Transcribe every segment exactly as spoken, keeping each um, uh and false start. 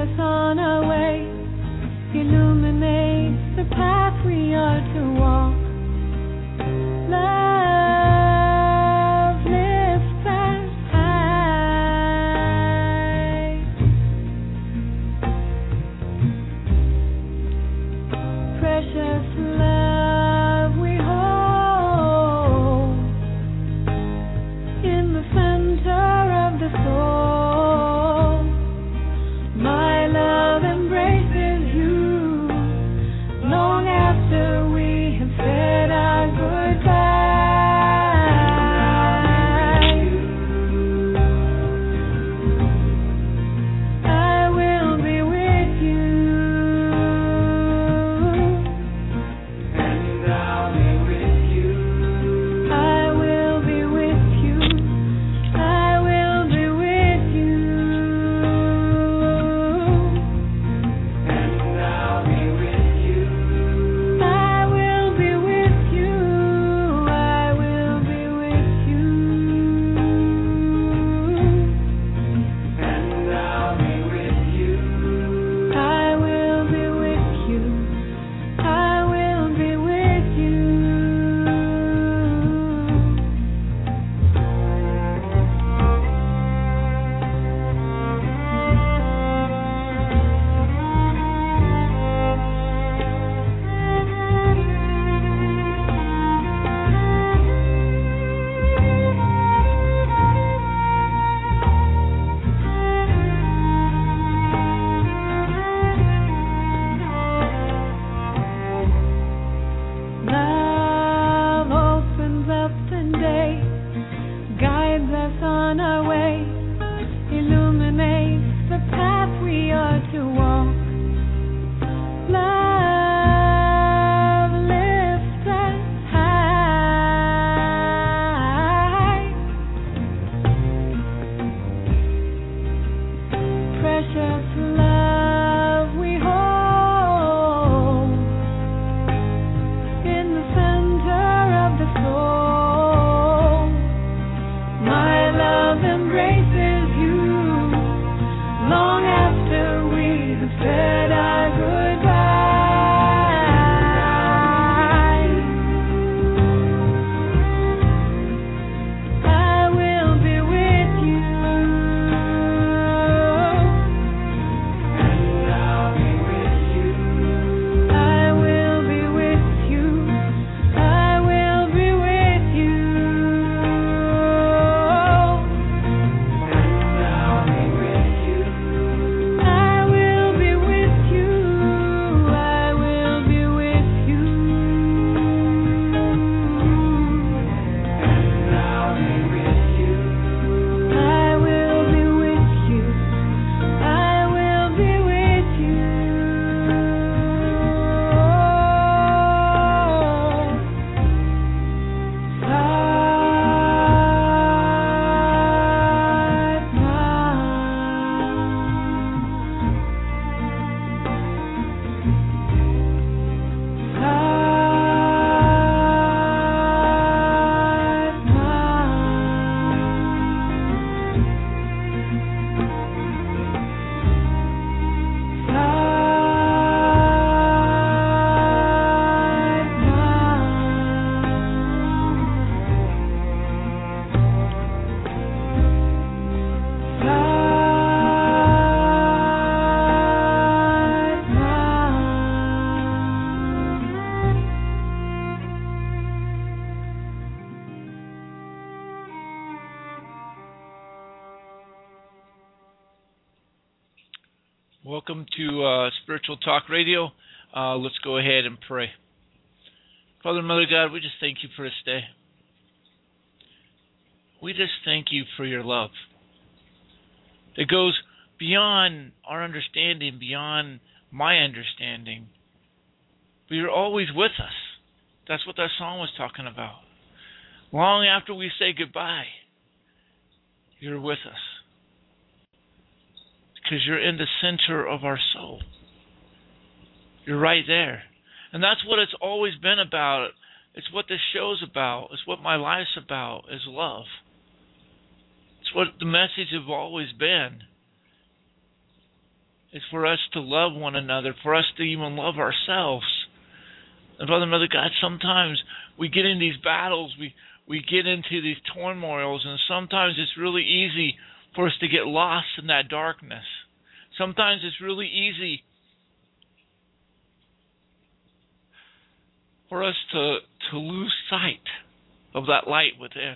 us on our way, illuminate the path we are to walk. Love lifts us high. Precious love we hold in the center of the soul. My love embraces you long after we have said our goodbye. I will be with you, and I'll be with you. I will be with you. I will be with you, and I'll be with you. I will be with you. I will be with you, and I'll be with you. I will be with you. I will be with you. Love opens up the day, guides us on our way, illuminates the path we are to walk. Love lifts us high. Precious love we hold in the center of the soul. My love embraces you long after we have said our goodbye. I will be with you, and I'll be with you. I will be with you. I will be with you, and I'll be with you. I will be with you. I will be with you, and I'll be with you. I will be with you. I will be with you. Welcome to uh, Spiritual Talk Radio. Uh, let's go ahead and pray. Father and Mother God, we just thank you for this day. We just thank you for your love. It goes beyond our understanding, beyond my understanding. But you're always with us. That's what that song was talking about. Long after we say goodbye, you're with us. Because you're in the center of our soul. You're right there. And that's what it's always been about. It's what this show's about. It's what my life's about, is love. It's what the message has always been. is for us to love one another, for us to even love ourselves. And Father, Mother God, sometimes we get in these battles, we, we get into these turmoils, and sometimes it's really easy for us to get lost in that darkness. Sometimes it's really easy for us to, to lose sight of that light within.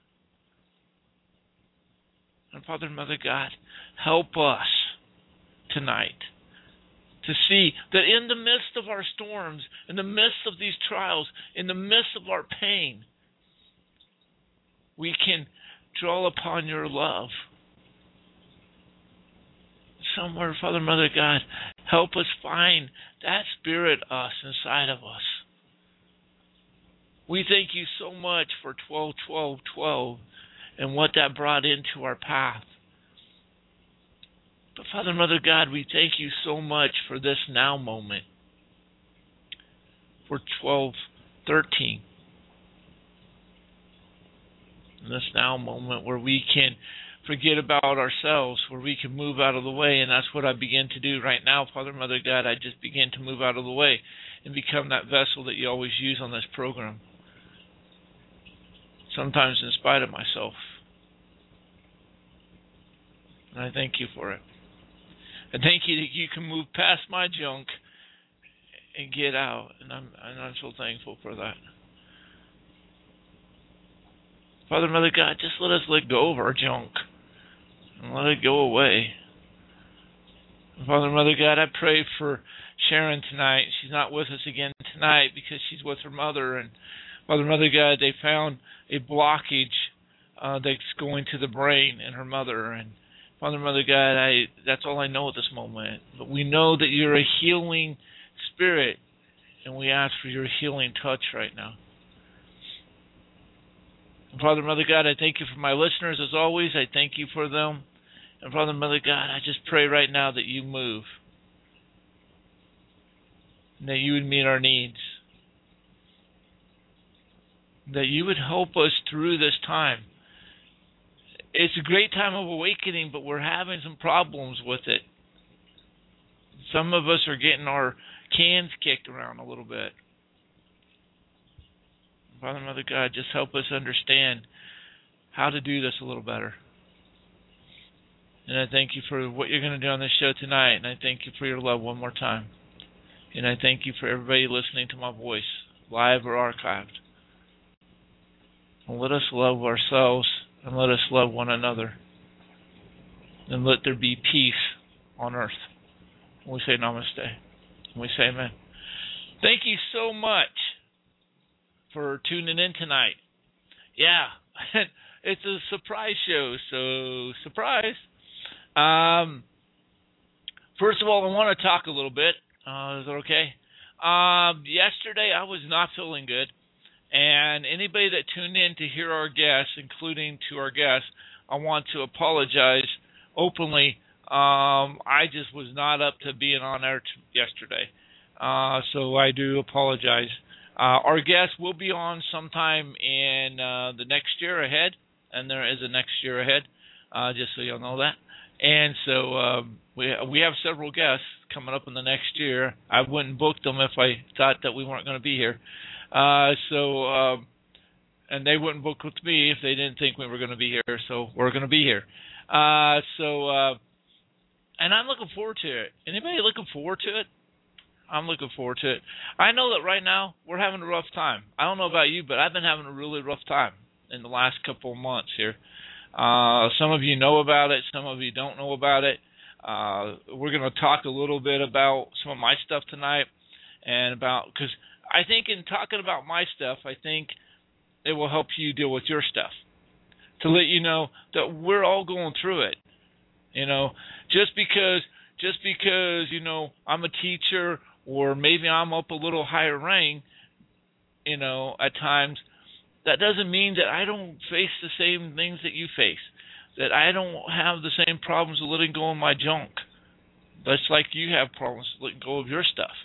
And Father and Mother God, help us tonight to see that in the midst of our storms, in the midst of these trials, in the midst of our pain, we can draw upon your love. Somewhere, Father, Mother God, help us find that spirit us inside of us. We thank you so much for twelve twelve twelve and what that brought into our path. But Father, Mother God, we thank you so much for this now moment, for twelve thirteen. This now moment where we can forget about ourselves, where we can move out of the way, and that's what I begin to do right now, Father, Mother God. I just begin to move out of the way and become that vessel that you always use on this program. Sometimes in spite of myself. And I thank you for it. I thank you that you can move past my junk and get out, and I'm, and I'm so thankful for that. Father, Mother God, just let us let go of our junk and let it go away. And Father, Mother God, I pray for Sharon tonight. She's not with us again tonight because she's with her mother. And Father, Mother God, they found a blockage uh, that's going to the brain in her mother. And Father, Mother God, I that's all I know at this moment. But we know that you're a healing spirit, and we ask for your healing touch right now. And Father, Mother God, I thank you for my listeners as always. I thank you for them. And Father, Mother God, I just pray right now that you move. And that you would meet our needs. That you would help us through this time. It's a great time of awakening, but we're having some problems with it. Some of us are getting our cans kicked around a little bit. Father, Mother God, just help us understand how to do this a little better. And I thank you for what you're going to do on this show tonight, and I thank you for your love one more time. And I thank you for everybody listening to my voice, live or archived. And let us love ourselves, and let us love one another. And let there be peace on earth. And we say namaste. And we say amen. Thank you so much for tuning in tonight. Yeah, it's a surprise show, so surprise. Um, first of all, I want to talk a little bit. Uh, is that okay? Um, yesterday, I was not feeling good, and anybody that tuned in to hear our guests, including to our guests, I want to apologize openly. Um, I just was not up to being on air t- yesterday, uh, so I do apologize. Uh, our guest will be on sometime in uh, the next year ahead, and there is a next year ahead, uh, just so you'll know that. And so um, we we have several guests coming up in the next year. I wouldn't book them if I thought that we weren't going to be here. Uh, so, um, and they wouldn't book with me if they didn't think we were going to be here. So we're going to be here. Uh, so, uh, and I'm looking forward to it. Anybody looking forward to it? I'm looking forward to it. I know that right now we're having a rough time. I don't know about you, but I've been having a really rough time in the last couple of months here. Uh, some of you know about it. Some of you don't know about it. Uh, we're going to talk a little bit about some of my stuff tonight, and about because I think in talking about my stuff, I think it will help you deal with your stuff. To let you know that we're all going through it. You know, just because just because you know I'm a teacher, or maybe I'm up a little higher rank, you know, at times, that doesn't mean that I don't face the same things that you face, that I don't have the same problems with letting go of my junk. That's like you have problems letting go of your stuff.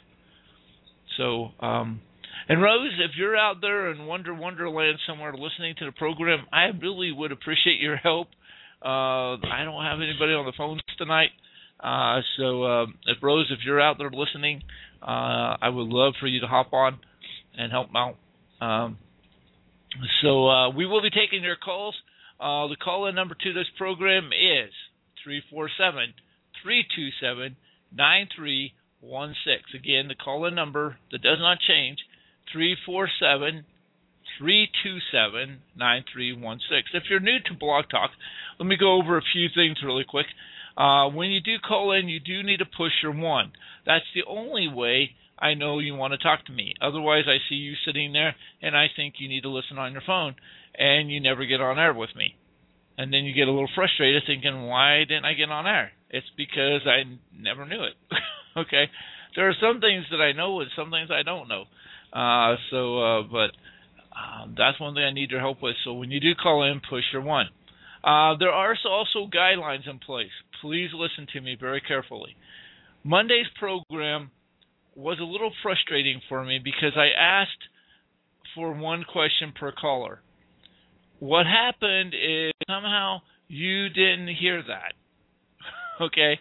So, um, and Rose, if you're out there in Wonder Wonderland somewhere listening to the program, I really would appreciate your help. Uh, I don't have anybody on the phones tonight. Uh, so, uh, if Rose, if you're out there listening, uh, I would love for you to hop on and help out. Um, so uh, we will be taking your calls. Uh, the call-in number to this program is three four seven, three two seven, nine three one six. Again, the call-in number that does not change, three four seven, three two seven, nine three one six. If you're new to Blog Talk, let me go over a few things really quick. Uh, when you do call in, you do need to push your one. That's the only way I know you want to talk to me. Otherwise, I see you sitting there, and I think you need to listen on your phone, and you never get on air with me. And then you get a little frustrated thinking, why didn't I get on air? It's because I never knew it. Okay? There are some things that I know and some things I don't know. Uh, so, uh, but uh, that's one thing I need your help with. So when you do call in, push your one. Uh, there are also guidelines in place. Please listen to me very carefully. Monday's program was a little frustrating for me because I asked for one question per caller. What happened is somehow you didn't hear that. Okay?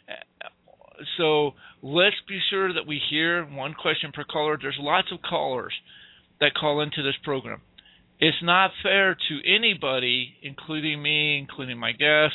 So let's be sure that we hear one question per caller. There's lots of callers that call into this program. It's not fair to anybody, including me, including my guests,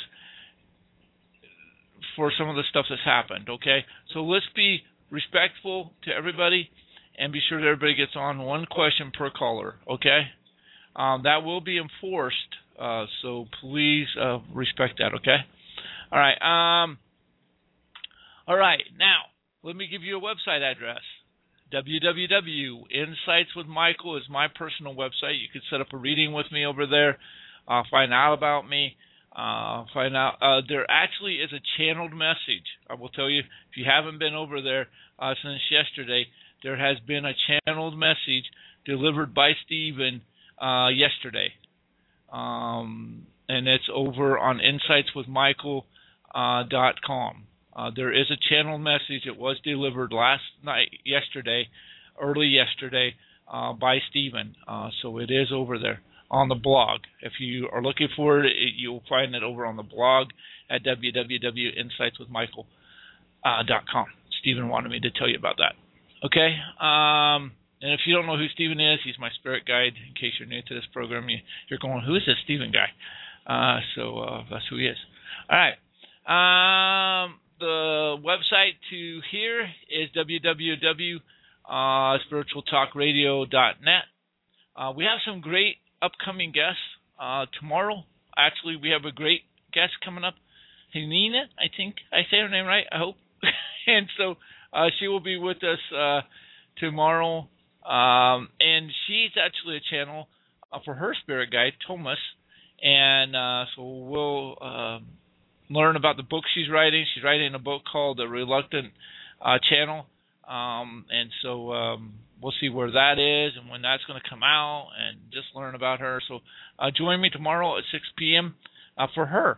for some of the stuff that's happened, okay? So let's be respectful to everybody and be sure that everybody gets on one question per caller, okay? Um, that will be enforced, uh, so please uh, respect that, okay? All right. Um, all right. Now, let me give you a website address. w w w dot insights with michael is my personal website. You can set up a reading with me over there, uh, find out about me, uh, find out. Uh, there actually is a channeled message. I will tell you, if you haven't been over there uh, since yesterday, there has been a channeled message delivered by Stephen uh, yesterday. Um, and it's over on insights with michael dot com. Uh, there is a channel message. It was delivered last night, yesterday, early yesterday, uh, by Stephen. Uh, so it is over there on the blog. If you are looking for it, it you'll find it over on the blog at w w w dot insights with michael dot com. Stephen wanted me to tell you about that. Okay? Um, and if you don't know who Stephen is, he's my spirit guide. In case you're new to this program, you, you're going, who is this Stephen guy? Uh, so uh, that's who he is. All right. Um... The website to hear is w w w dot spiritual talk radio dot net. Uh, we have some great upcoming guests uh, tomorrow. Actually, we have a great guest coming up, Helena, I think I say her name right, I hope. And so uh, she will be with us uh, tomorrow. Um, and she's actually a channel uh, for her spirit guide, Thomas. And uh, so we'll... Um, learn about the book she's writing. She's writing a book called The Reluctant uh, Channel, um, and so um, we'll see where that is and when that's going to come out and just learn about her. So uh, join me tomorrow at six p.m. Uh, for her.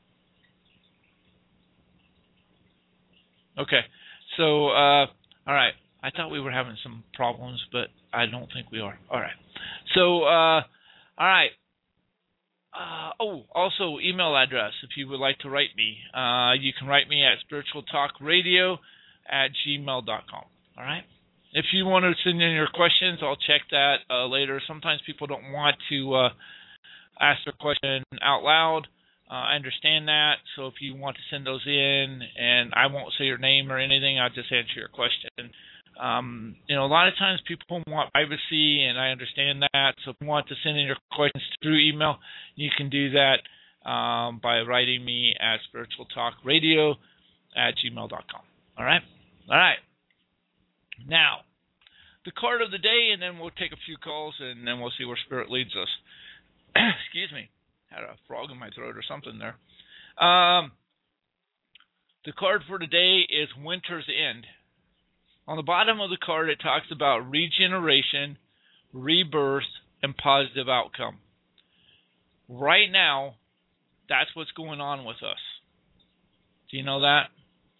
Okay, so, uh, all right. I thought we were having some problems, but I don't think we are. All right. So, uh, all right. Uh, oh, also email address if you would like to write me. Uh, you can write me at spiritual talk radio at gmail dot com. All right? If you want to send in your questions, I'll check that uh, later. Sometimes people don't want to uh, ask their question out loud. Uh, I understand that. So if you want to send those in, and I won't say your name or anything, I'll just answer your question. Um, you know, a lot of times people want privacy, and I understand that. So if you want to send in your questions through email, you can do that um, by writing me at spiritual talk radio at gmail dot com. All right? All right. Now, the card of the day, and then we'll take a few calls, and then we'll see where Spirit leads us. Excuse me. Had a frog in my throat or something there. Um, the card for today is Winter's End. On the bottom of the card, it talks about regeneration, rebirth, and positive outcome. Right now, that's what's going on with us. Do you know that?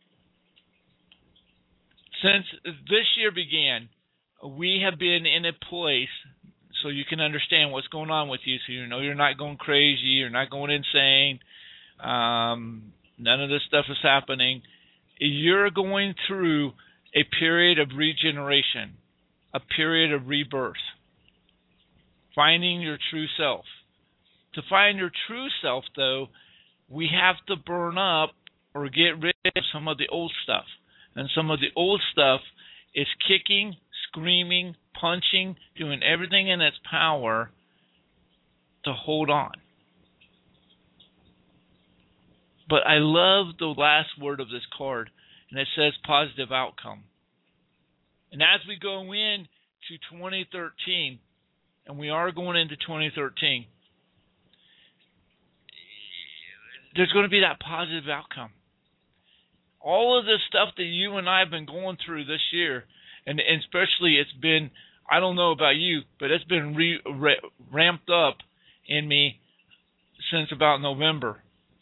Since this year began, we have been in a place, so you can understand what's going on with you, so you know you're not going crazy, you're not going insane. Um, None of this stuff is happening. You're going through a period of regeneration, a period of rebirth, finding your true self. To find your true self, though, we have to burn up or get rid of some of the old stuff. And some of the old stuff is kicking, screaming, punching, doing everything in its power to hold on. But I love the last word of this card, and it says positive outcome. And as we go into twenty thirteen, and we are going into twenty thirteen, there's going to be that positive outcome. All of this stuff that you and I have been going through this year, and, and especially it's been, I don't know about you, but it's been re, re, ramped up in me since about November.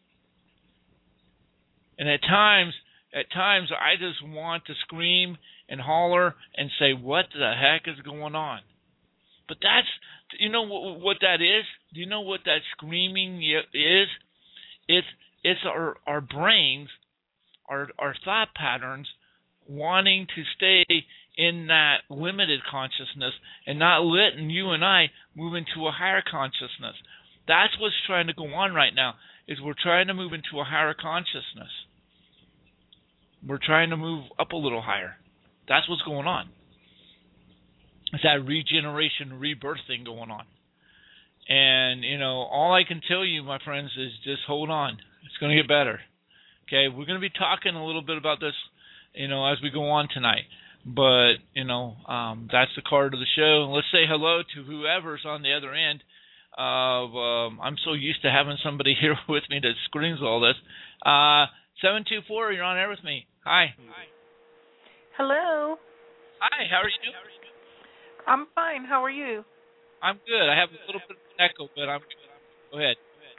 And at times, at times I just want to scream and holler and say, what the heck is going on? But that's, you know what, what that is? Do you know what that screaming is? It's it's our, our brains, our our thought patterns wanting to stay in that limited consciousness and not letting you and I move into a higher consciousness. That's what's trying to go on right now, is we're trying to move into a higher consciousness. We're trying to move up a little higher. That's what's going on. It's that regeneration, rebirth thing going on. And, you know, all I can tell you, my friends, is just hold on. It's going to get better. Okay, we're going to be talking a little bit about this, you know, as we go on tonight. But, you know, um, that's the card of the show. And let's say hello to whoever's on the other end. Of, um, I'm so used to having somebody here with me that screens all this. Uh, seven two four, you're on air with me. Hi. Hi. Hello. Hi, how are you? I'm fine. How are you? I'm good. I have a little bit of an echo, but I'm good. Go ahead.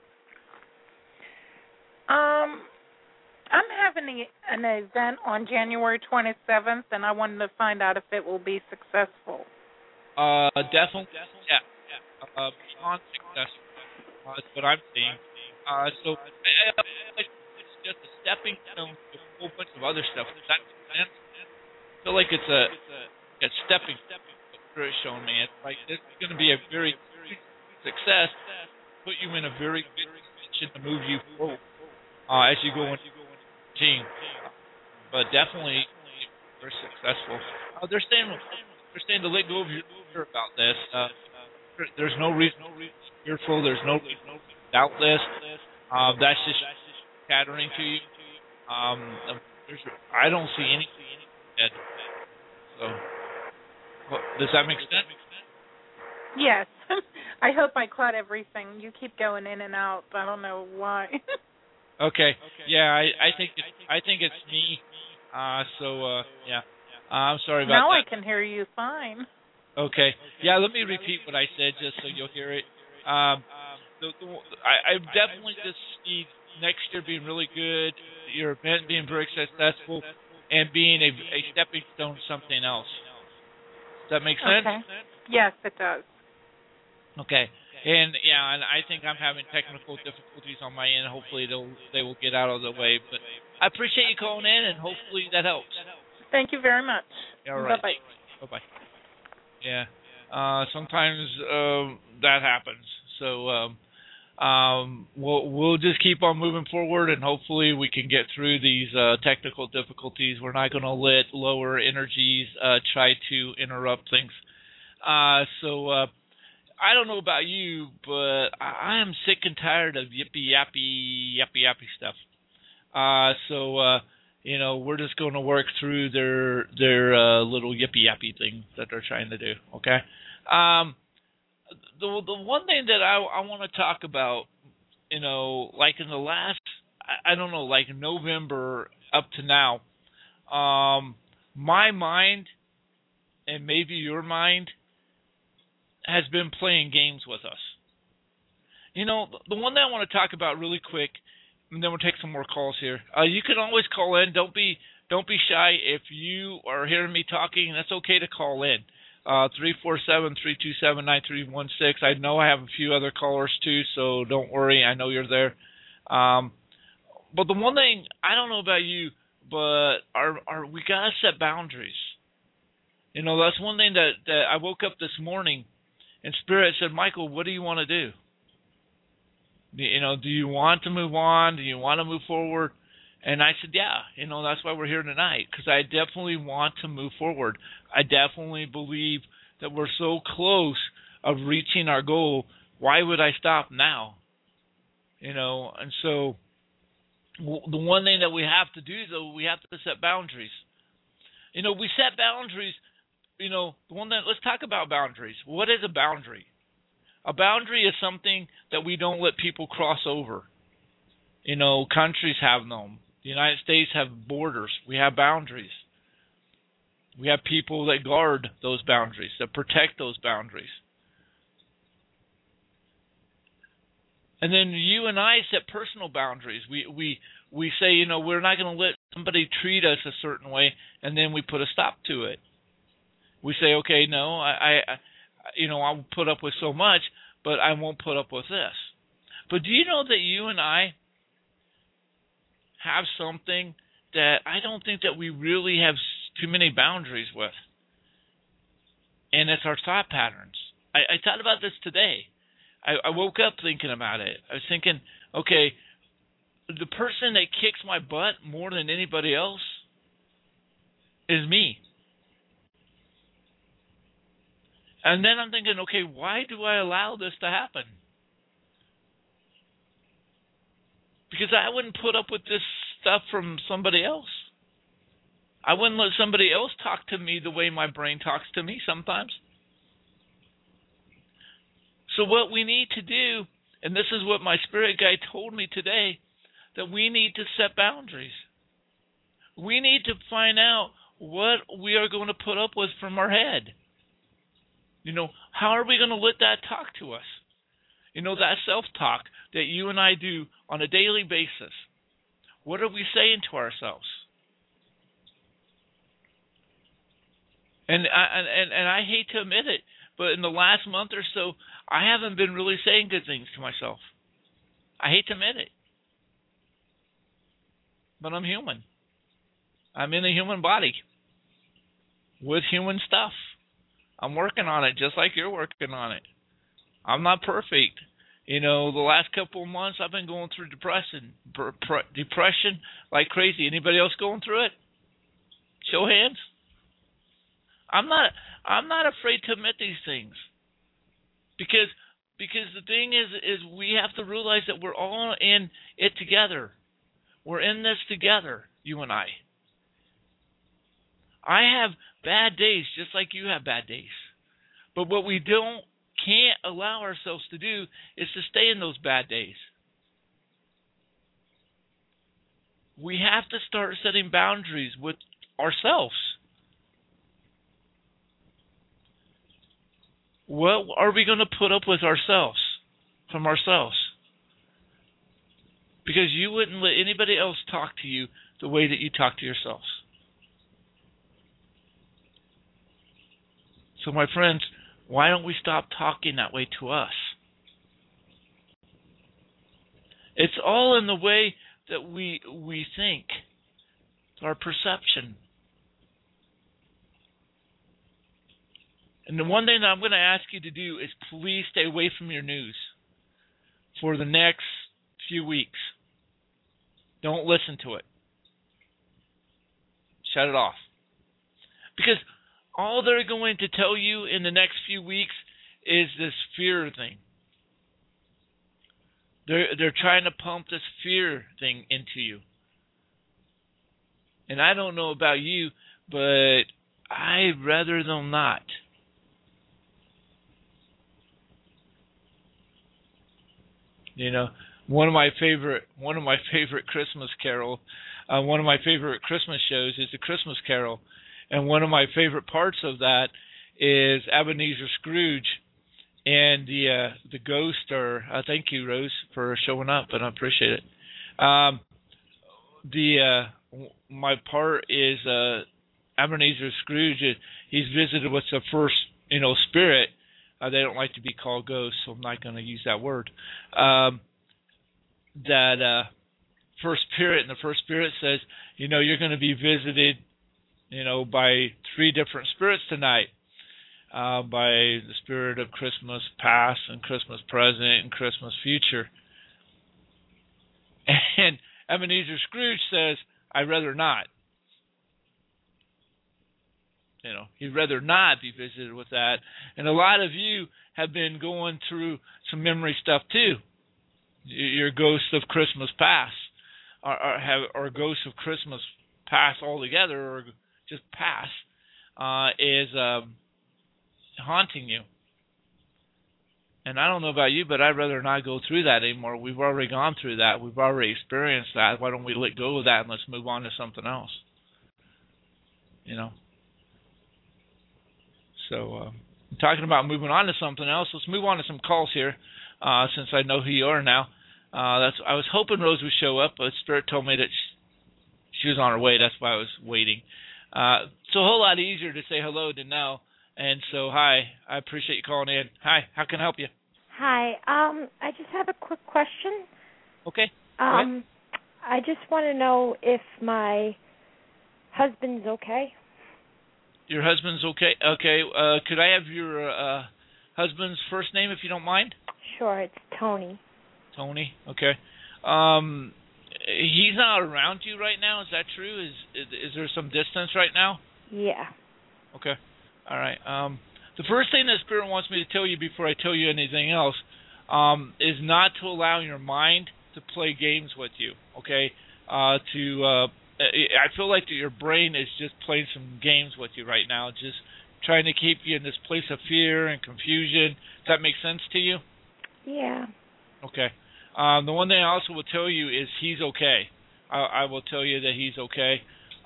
Um, I'm having an event on January twenty-seventh, and I wanted to find out if it will be successful. Uh, definitely. Yeah. yeah. Uh, beyond successful. Uh, that's what I'm seeing. Uh, so I, I, it's just a stepping stone to a whole bunch of other stuff. Does that make sense? I feel like it's a, a stepping stone. It's showing me it. Like, it's going to be a very good success, put you in a very good position to move you forward uh, as you go into team. But definitely, they're successful. Uh, they're saying they're saying to let go of your fear about this. Uh, there's no reason to be fearful. There's no reason to doubt this. Uh, that's just chattering to you. Um, there's, I don't see anything dead. So. Well, does that make sense? Yes. I hope I caught everything. You keep going in and out. I don't know why. Okay. Yeah, I, I think it, I think it's me. Uh, so uh, yeah. Uh, I'm sorry about now that. Now I can hear you fine. Okay. Yeah. Let me repeat what I said just so you'll hear it. Um, the, the, I, I definitely just see next year being really good. Your event being very successful, and being a, a stepping stone to something else. Does that make sense? Okay. Yes, it does. Okay. And yeah, and I think I'm having technical difficulties on my end. Hopefully they'll they will get out of the way. But I appreciate you calling in, and hopefully that helps. Thank you very much. All right. Bye bye. Bye bye. Yeah. Uh, sometimes um, that happens. So um, um, we'll we'll just keep on moving forward, and hopefully we can get through these uh, technical difficulties. We're not going to let lower energies uh, try to interrupt things. Uh, so uh, I don't know about you, but I, I am sick and tired of yippee yappy yappy yappy stuff. Uh, so uh, you know, we're just going to work through their their uh, little yippee yappy thing that they're trying to do. Okay. Um, The the one thing that I, I want to talk about, you know, like in the last, I, I don't know, like November up to now, um, my mind and maybe your mind has been playing games with us. You know, the one that I want to talk about really quick, and then we'll take some more calls here. Uh, you can always call in. Don't be don't be shy. If you are hearing me talking, that's okay to call in. Uh, three four seven, three two seven, nine three one six. I know I have a few other callers too, so don't worry. I know you're there. Um, but the one thing, I don't know about you, but our, our, we got to set boundaries. You know, that's one thing that, that I woke up this morning and Spirit said, Michael, what do you want to do? You know, do you want to move on? Do you want to move forward? And I said, yeah, you know, that's why we're here tonight, because I definitely want to move forward. I definitely believe that we're so close of reaching our goal. Why would I stop now? You know, and so w- the one thing that we have to do, though, we have to set boundaries. You know, we set boundaries, you know, the one that, let's talk about boundaries. What is a boundary? A boundary is something that we don't let people cross over. You know, countries have them. The United States have borders. We have boundaries. We have people that guard those boundaries, that protect those boundaries. And then you and I set personal boundaries. We we we say, you know, we're not going to let somebody treat us a certain way, and then we put a stop to it. We say, okay, no, I, I you know, I'll put up with so much, but I won't put up with this. But do you know that you and I have something that I don't think that we really have too many boundaries with? And it's our thought patterns. I, I thought about this today. I, I woke up thinking about it. I was thinking, okay, the person that kicks my butt more than anybody else is me. And then I'm thinking, okay, why do I allow this to happen? Because I wouldn't put up with this stuff from somebody else. I wouldn't let somebody else talk to me the way my brain talks to me sometimes. So what we need to do, and this is what my spirit guide told me today, that we need to set boundaries. We need to find out what we are going to put up with from our head. You know, how are we going to let that talk to us? You know, that self-talk that you and I do on a daily basis. What are we saying to ourselves? And I, and, and I hate to admit it, but in the last month or so, I haven't been really saying good things to myself. I hate to admit it. But I'm human. I'm in a human body with human stuff. I'm working on it just like you're working on it. I'm not perfect. You know, the last couple of months I've been going through depression, depression like crazy. Anybody else going through it? Show hands. I'm not. I'm not afraid to admit these things, because because the thing is is we have to realize that we're all in it together. We're in this together, you and I. I have bad days just like you have bad days, but what we don't can't allow ourselves to do is to stay in those bad days. We have to start setting boundaries with ourselves. What are we going to put up with ourselves, from ourselves? Because you wouldn't let anybody else talk to you the way that you talk to yourselves. So my friends, why don't we stop talking that way to us? It's all in the way that we we think, our perception. And the one thing that I'm going to ask you to do is please stay away from your news for the next few weeks. Don't listen to it. Shut it off. Because all they're going to tell you in the next few weeks is this fear thing. They're, they're trying to pump this fear thing into you. And I don't know about you, but I'd rather them not. You know, one of my favorite one of my favorite Christmas carol, uh, one of my favorite Christmas shows is The Christmas Carol, and one of my favorite parts of that is Ebenezer Scrooge and the uh, the ghost. Or uh, thank you, Rose, for showing up, and I appreciate it. Um, the uh, my part is uh, Ebenezer Scrooge. He's visited with the first, you know, spirit. Uh, they don't like to be called ghosts, so I'm not going to use that word. Um, that uh, first spirit, and the first spirit says, you know, you're going to be visited, you know, by three different spirits tonight, uh, by the spirit of Christmas past and Christmas present and Christmas future. And Ebenezer Scrooge says, I'd rather not. You know, he'd rather not be visited with that. And a lot of you have been going through some memory stuff too. Your ghosts of Christmas past, or, or have, or ghosts of Christmas past altogether, or just past, uh, is um, haunting you. And I don't know about you, but I'd rather not go through that anymore. We've already gone through that. We've already experienced that. Why don't we let go of that and let's move on to something else? You know. So, uh, talking about moving on to something else, let's move on to some calls here, uh, since I know who you are now. Uh, that's I was hoping Rose would show up, but Spirit told me that she, she was on her way. That's why I was waiting. Uh, it's a whole lot easier to say hello than no. And so, hi, I appreciate you calling in. Hi, how can I help you? Hi, um, I just have a quick question. Okay. Um, I just want to know if my husband's okay. Your husband's okay? Okay. Uh, could I have your uh, husband's first name, if you don't mind? Sure, it's Tony. Tony, okay. Um, he's not around you right now, is that true? Is, is is there some distance right now? Yeah. Okay. All right. Um, the first thing that Spirit wants me to tell you before I tell you anything else um, is not to allow your mind to play games with you, okay? Uh, to uh, I feel like that your brain is just playing some games with you right now, just trying to keep you in this place of fear and confusion. Does that make sense to you? Yeah. Okay. Um, the one thing I also will tell you is he's okay. I, I will tell you that he's okay,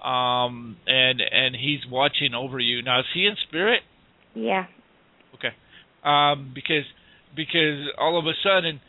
um, and and he's watching over you. Now, is he in spirit? Yeah. Okay. Um, because because all of a sudden,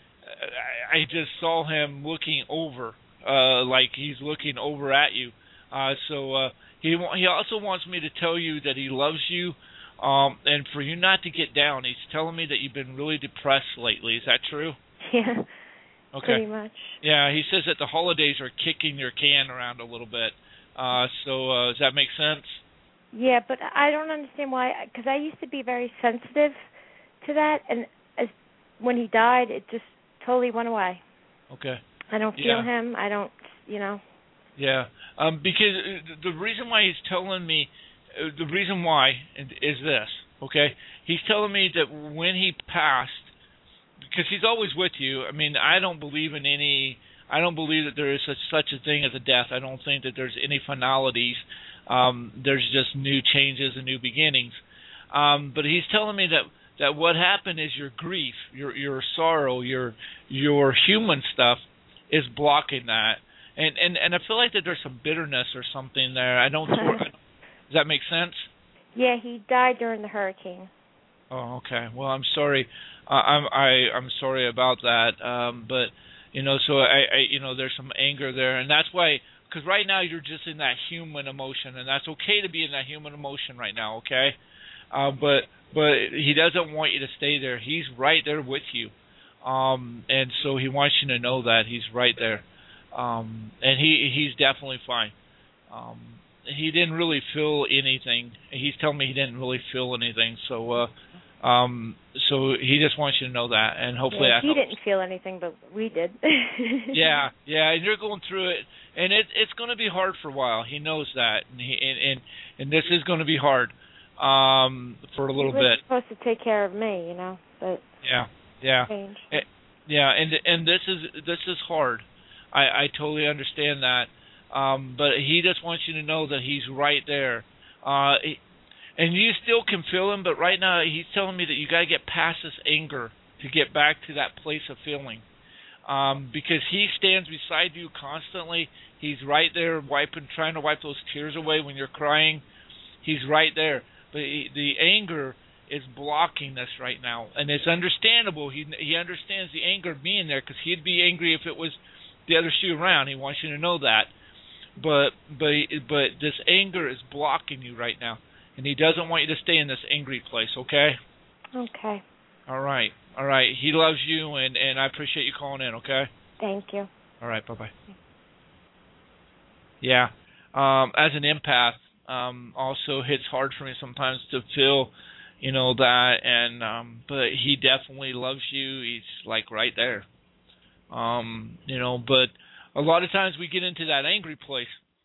I, I just saw him looking over, uh, like he's looking over at you. Uh, so uh, he he also wants me to tell you that he loves you, um, and for you not to get down. He's telling me that you've been really depressed lately. Is that true? Yeah. Okay. Pretty much. Yeah, he says that the holidays are kicking your can around a little bit. Uh, so uh, does that make sense? Yeah, but I don't understand why, because I used to be very sensitive to that, and as when he died, it just totally went away. Okay. I don't feel yeah. him. I don't, you know. Yeah, um, because the reason why he's telling me, uh, the reason why is this, okay? He's telling me that when he passed, because he's always with you. I mean, I don't believe in any. I don't believe that there is such such a thing as a death. I don't think that there's any finalities. Um, there's just new changes and new beginnings. Um, but he's telling me that, that what happened is your grief, your your sorrow, your your human stuff is blocking that. And and and I feel like that there's some bitterness or something there. I don't. Does that make sense? Yeah, he died during the hurricane. Oh, okay. Well, I'm sorry. Uh, I'm I I'm sorry about that. Um, but you know, so I, I you know, there's some anger there, and that's why. Because right now you're just in that human emotion, and that's okay to be in that human emotion right now. Okay, uh, but but he doesn't want you to stay there. He's right there with you, um, and so he wants you to know that he's right there, um, and he he's definitely fine. Um, he didn't really feel anything. He's telling me he didn't really feel anything. So. Uh, Um, so he just wants you to know that, and hopefully yeah, that he helps. didn't feel anything, but we did. yeah, yeah, and you're going through it, and it, it's going to be hard for a while. He knows that, and he, and, and and this is going to be hard um, for a little he was bit. Supposed to take care of me, you know, but yeah, yeah, changed. it, yeah, and and this is this is hard. I, I totally understand that, um, but he just wants you to know that he's right there. Uh, he, And you still can feel him, but right now he's telling me that you got to get past this anger to get back to that place of feeling. Um, because he stands beside you constantly. He's right there wiping, trying to wipe those tears away when you're crying. He's right there. But he, the anger is blocking this right now. And it's understandable. He he understands the anger being there because he'd be angry if it was the other shoe around. He wants you to know that. But but But this anger is blocking you right now. And he doesn't want you to stay in this angry place, okay? Okay. All right. All right. He loves you, and, and I appreciate you calling in, okay? Thank you. All right. Bye-bye. Yeah. Um, as an empath, um, also hits hard for me sometimes to feel, you know, that. And um, but he definitely loves you. He's like right there. Um, you know, but a lot of times we get into that angry place,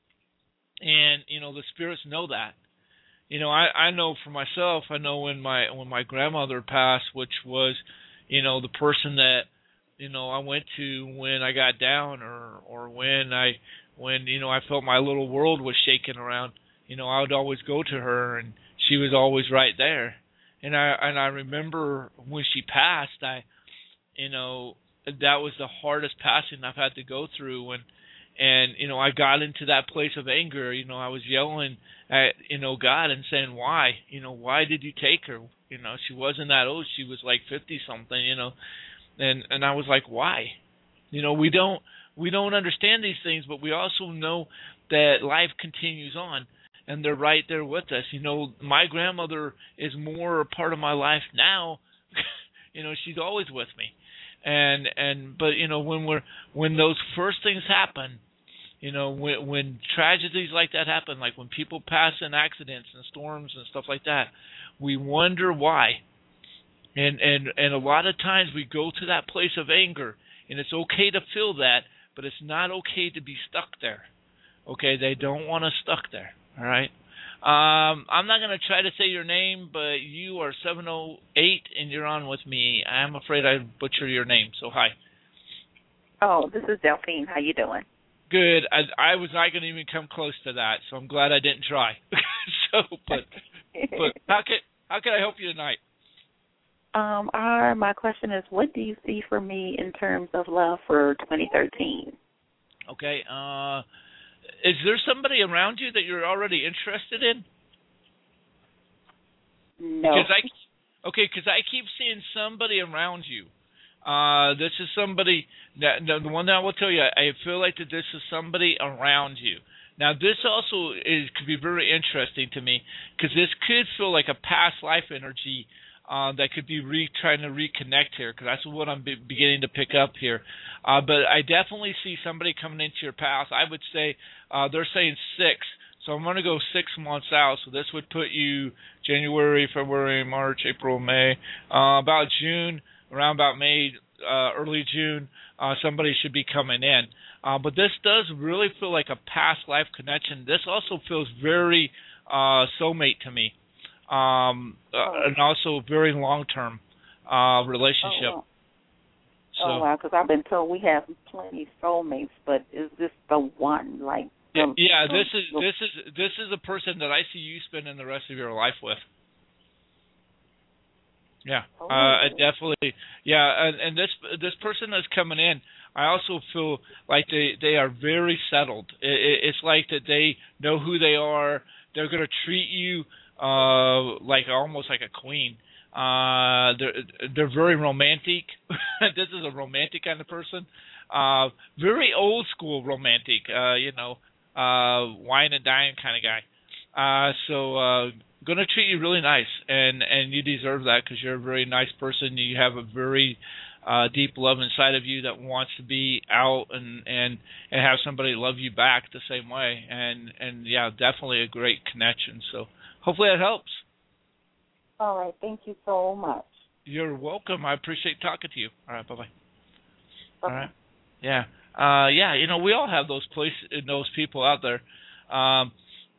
and you know the spirits know that. You know, I, I know for myself. I know when my when my grandmother passed, which was, you know, the person that, you know, I went to when I got down, or or when I when you know I felt my little world was shaking around. You know, I would always go to her, and she was always right there. And I and I remember when she passed, I, you know, that was the hardest passing I've had to go through. And and you know, I got into that place of anger. You know, I was yelling at, you know, God and saying, why? You know, why did you take her? You know, she wasn't that old. She was like fifty something. You know, and and I was like, why? You know, we don't we don't understand these things, but we also know that life continues on, and they're right there with us. You know, my grandmother is more a part of my life now. You know, she's always with me. And and but you know, when we're when those first things happen, you know, when when tragedies like that happen, like when people pass in accidents and storms and stuff like that, we wonder why. And and and a lot of times we go to that place of anger, and it's okay to feel that, but it's not okay to be stuck there. Okay, they don't want us stuck there. All right. Um, I'm not going to try to say your name, but you are seven oh eight, and you're on with me. I'm afraid I butcher your name, so hi. Oh, this is Delphine. How you doing? Good. I, I was not going to even come close to that, so I'm glad I didn't try. so, but, but how can how can I help you tonight? Um, our, my question is, what do you see for me in terms of love for twenty thirteen? Okay. Uh, is there somebody around you that you're already interested in? No. Cause I, okay, because I keep seeing somebody around you. Uh, this is somebody, that, the one that I will tell you, I feel like that this is somebody around you. Now, this also is could be very interesting to me, because this could feel like a past life energy uh, that could be re, trying to reconnect here, because that's what I'm be, beginning to pick up here. Uh, but I definitely see somebody coming into your past. I would say uh, they're saying six. So I'm going to go six months out. So this would put you January, February, March, April, May, uh, about June, around about May, uh, early June, uh, somebody should be coming in. Uh, but this does really feel like a past life connection. This also feels very uh, soulmate to me, um, uh, and also very long-term uh, relationship. Oh, wow. So, oh, wow, because I've been told we have plenty of soulmates, but is this the one? Like, yeah, yeah, this is this is this is a person that I see you spending the rest of your life with. Yeah, oh, uh, definitely. Yeah, and, and this this person that's coming in, I also feel like they, they are very settled. It, it, it's like that they know who they are. They're going to treat you uh, like almost like a queen. Uh, they're they're very romantic. This is a romantic kind of person. Uh, very old school romantic. Uh, you know, uh, wine and dine kind of guy. Uh, so uh, going to treat you really nice, and and you deserve that, because you're a very nice person. You have a very uh, deep love inside of you that wants to be out and and and have somebody love you back the same way. And and yeah, definitely a great connection. So hopefully that helps. All right. Thank you so much. You're welcome. I appreciate talking to you. All right. Bye-bye. Okay. All right. Yeah. Uh, yeah. You know, we all have those places, those people out there. Um,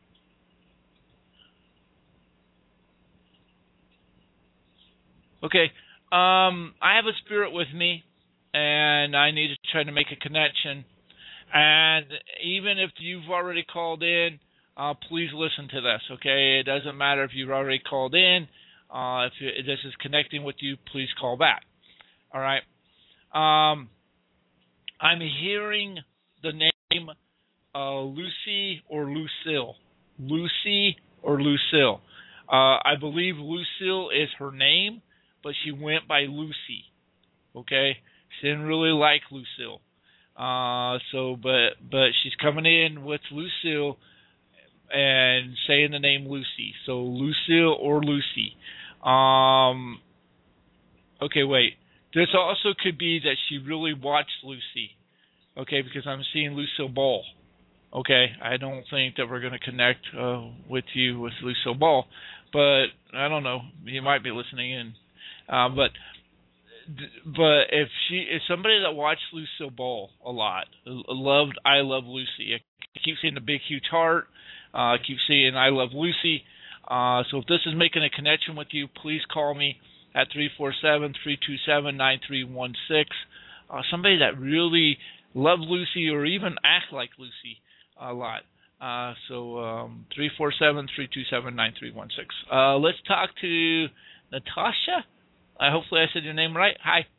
okay. Um, I have a spirit with me, and I need to try to make a connection. And even if you've already called in, uh, please listen to this. Okay. It doesn't matter if you've already called in. Uh, if you, this is connecting with you, please call back. All right. Um, I'm hearing the name uh, Lucy or Lucille. Lucy or Lucille. Uh, I believe Lucille is her name, but she went by Lucy. Okay. She didn't really like Lucille. Uh, so, but but she's coming in with Lucille and saying the name Lucy. So Lucille or Lucy. Um, okay, wait. This also could be that she really watched Lucy. Okay, because I'm seeing Lucille Ball. Okay, I don't think that we're going to connect uh, with you with Lucille Ball, but I don't know. You might be listening in, uh, but but if she is somebody that watched Lucille Ball a lot, loved I Love Lucy. I keep seeing the big huge heart. Uh, I keep seeing I Love Lucy. Uh, so if this is making a connection with you, please call me at three four seven, three two seven, nine three one six. Uh, somebody that really loved Lucy or even act like Lucy a lot. Uh, so um, three four seven, three two seven, nine three one six. Uh, let's talk to Natasha. Uh, hopefully I said your name right. Hi.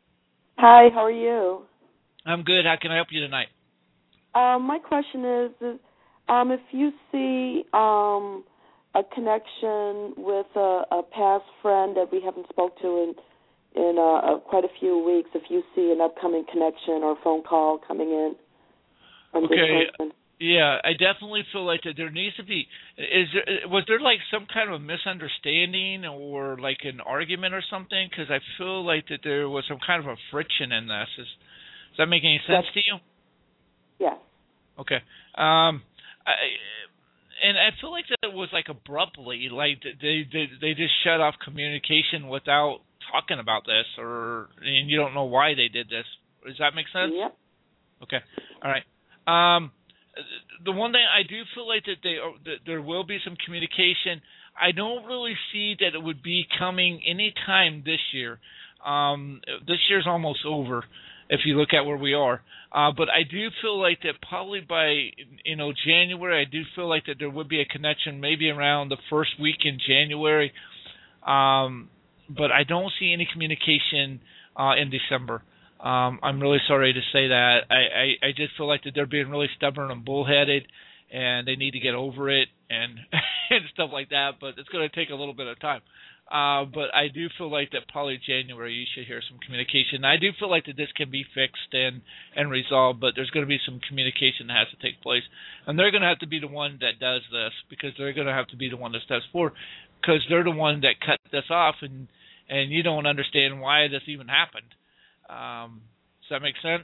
Hi, how are you? I'm good. How can I help you tonight? Um, my question is, is um, if you see um, a connection with a, a past friend that we haven't spoke to in in uh, uh, quite a few weeks, if you see an upcoming connection or phone call coming in from okay. this person. Yeah, I definitely feel like that there needs to be. Is there was there like some kind of misunderstanding or like an argument or something? Because I feel like that there was some kind of a friction in this. Is, does that make any sense That's, to you? Yes. Okay. Um, I, and I feel like that it was like abruptly, like they they they just shut off communication without talking about this, or and you don't know why they did this. Does that make sense? Yep. Okay. All right. Um. The one thing I do feel like that they that there will be some communication. I don't really see that it would be coming anytime this year. Um, this year's almost over, if you look at where we are. Uh, but I do feel like that probably by you know January, I do feel like that there would be a connection, maybe around the first week in January. Um, but I don't see any communication uh, in December. Um, I'm really sorry to say that. I, I, I just feel like that they're being really stubborn and bullheaded, and they need to get over it and and stuff like that. But it's going to take a little bit of time. Uh, but I do feel like that probably January you should hear some communication. I do feel like that this can be fixed and, and resolved, but there's going to be some communication that has to take place. And they're going to have to be the one that does this because they're going to have to be the one that steps forward because they're the one that cut this off, and, and you don't understand why this even happened. Um, does that make sense?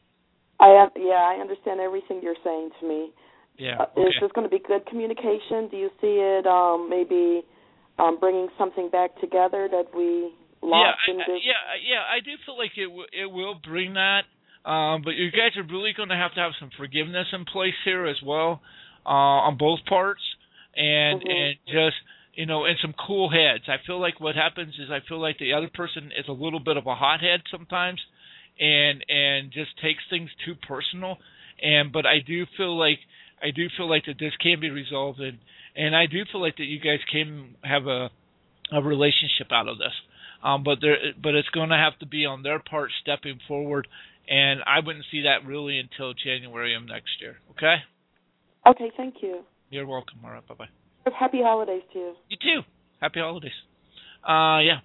I yeah, I understand everything you're saying to me. Yeah. Uh, okay. Is this going to be good communication? Do you see it um, maybe um, bringing something back together that we lost yeah, in I, this? Yeah, yeah, I do feel like it w- it will bring that, um, but you guys are really going to have to have some forgiveness in place here as well uh, on both parts, and mm-hmm. and just. You know, and some cool heads. I feel like what happens is I feel like the other person is a little bit of a hothead sometimes, and and just takes things too personal. And but I do feel like I do feel like that this can be resolved, and, and I do feel like that you guys can have a a relationship out of this. Um, but there, but it's going to have to be on their part stepping forward, and I wouldn't see that really until January of next year. Okay. Okay. Thank you. You're welcome. All right. Bye bye. Happy holidays to you. You too. Happy holidays. Uh, yeah.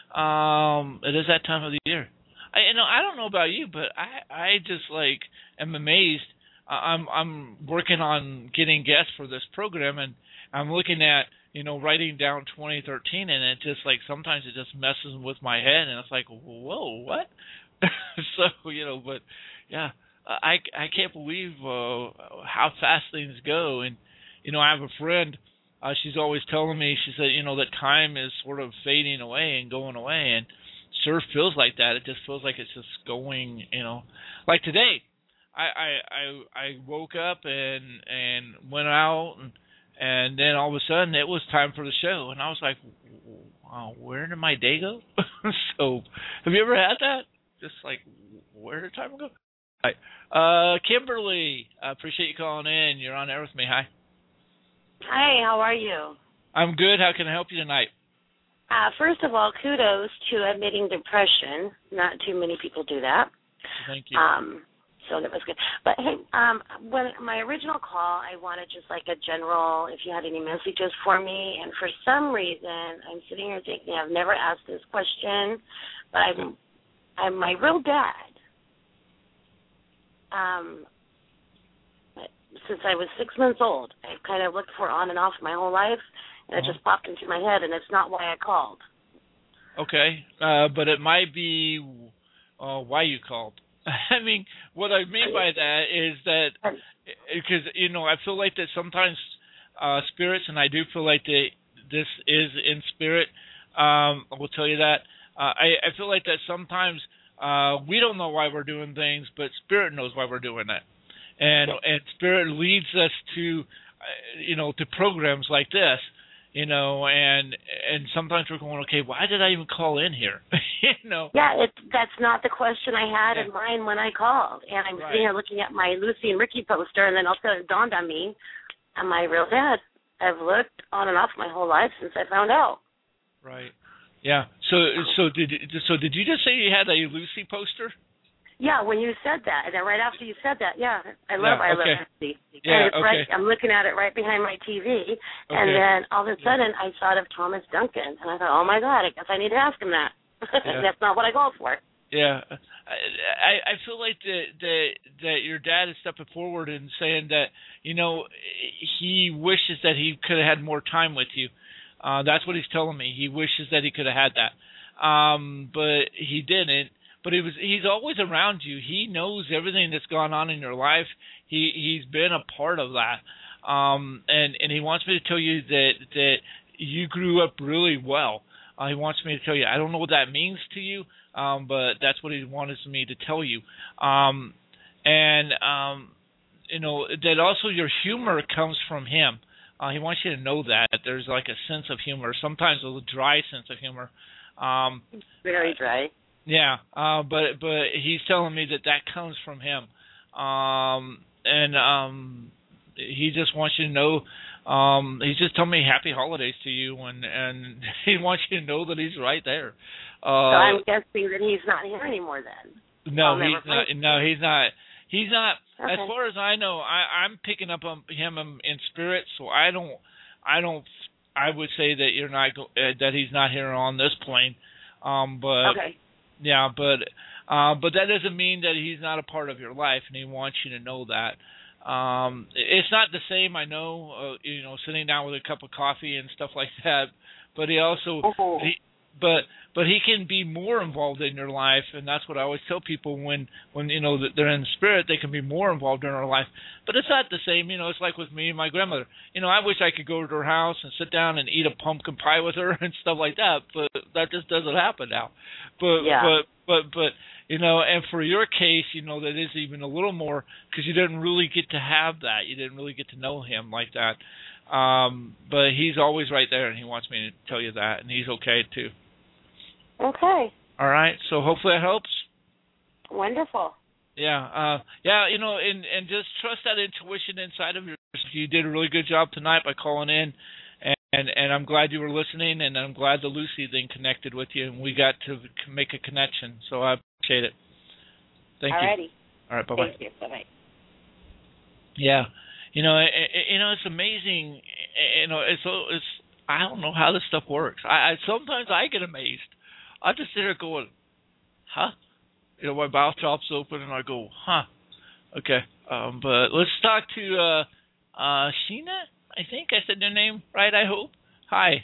Um, it is that time of the year. I, you know, I don't know about you, but I, I just like am amazed. Uh, I'm, I'm working on getting guests for this program, and I'm looking at, you know, writing down twenty thirteen, and it just like sometimes it just messes with my head, and it's like, whoa, what? So you know, but yeah, I, I can't believe uh, how fast things go, and you know, I have a friend. Uh, she's always telling me, she said, you know, that time is sort of fading away and going away, and sure feels like that. It just feels like it's just going, you know, like today. I I I, I woke up and and went out, and and then all of a sudden it was time for the show, and I was like, wow, where did my day go? So, have you ever had that? Just like, where did time go? Hi, uh, Kimberly, I appreciate you calling in. You're on air with me. Hi. Hi, how are you? I'm good. How can I help you tonight? Uh, first of all, kudos to admitting depression. Not too many people do that. Thank you. Um, so that was good. But, hey, um, when my original call, I wanted just like a general, if you had any messages for me. And for some reason, I'm sitting here thinking I've never asked this question, but I'm, I'm my real dad. Um. Since I was six months old, I've kind of looked for on and off my whole life, and uh-huh. it just popped into my head, and it's not why I called. Okay, uh, but it might be uh, why you called. I mean, what I mean by that is that because you know I feel like that sometimes uh, spirits, and I do feel like that this is in spirit. Um, I will tell you that. Uh, I, I feel like that sometimes uh, we don't know why we're doing things, but spirit knows why we're doing it, and and spirit leads us to, uh, you know, to programs like this, you know, and and sometimes we're going, okay, why did I even call in here, you know? Yeah, it, that's not the question I had Yeah. in mind when I called, and I'm Right. sitting here looking at my Lucy and Ricky poster, and then also it dawned on me, am I real dad? I've looked on and off my whole life since I found out. Right. Yeah. So so did so did you just say you had a Lucy poster? Yeah, when you said that, and then right after you said that, yeah, I love Yeah, I okay. love Lucy. Yeah, and it's okay. right, I'm looking at it right behind my T V, Okay. and then all of a sudden I thought of Thomas Duncan, and I thought, oh my God, I guess I need to ask him that. Yeah. That's not what I called for. Yeah. I I feel like that that that your dad is stepping forward and saying that, you know, he wishes that he could have had more time with you. Uh, that's what he's telling me. He wishes that he could have had that, um, but he didn't. But he was. He's always around you. He knows everything that's gone on in your life. He he's been a part of that, um, and and he wants me to tell you that that you grew up really well. Uh, he wants me to tell you. I don't know what that means to you, um, but that's what he wanted me to tell you. Um, and um, you know that also your humor comes from him. Uh, he wants you to know that there's like a sense of humor, sometimes a little dry sense of humor. Um, Very dry. yeah, uh, but but he's telling me that that comes from him, um, and um, he just wants you to know. Um, he's just telling me happy holidays to you, and and he wants you to know that he's right there. Uh, So I'm guessing that he's not here anymore then. no, I'll never he's not. find No, he's not. He's not. Okay. As far as I know, I, I'm picking up on him in spirit, so I don't. I don't. I would say that you're not. Go, uh, that he's not here on this plane. Um, but Okay. yeah, but uh, but that doesn't mean that he's not a part of your life, and he wants you to know that. Um, it's not the same, I know. Uh, you know, sitting down with a cup of coffee and stuff like that. But he also. Oh. He, But but he can be more involved in your life, and that's what I always tell people when, when you know that they're in spirit, they can be more involved in our life. But it's not the same, you know. It's like with me and my grandmother. You know, I wish I could go to her house and sit down and eat a pumpkin pie with her and stuff like that, but that just doesn't happen now. But Yeah. but but but you know, and for your case, you know, that is even a little more because you didn't really get to have that. You didn't really get to know him like that. Um, but he's always right there, and he wants me to tell you that, and he's okay too. Okay. All right. So hopefully that helps. Wonderful. Yeah. Uh, yeah. You know, and and just trust that intuition inside of yours. You did a really good job tonight by calling in, and and, and I'm glad you were listening, and I'm glad the Lucy thing connected with you, and we got to make a connection. So I appreciate it. Thank Alrighty. you. All right. Bye bye. Thank you. Bye bye. Yeah. You know, it, it, you know, it's amazing. You know, it's it's. I don't know how this stuff works. I, I sometimes I get amazed. I just sit there going, huh? You know, my mouth drops open and I go, huh? Okay. Um, but let's talk to uh, uh, Sheena. I think I said their name right, I hope. Hi.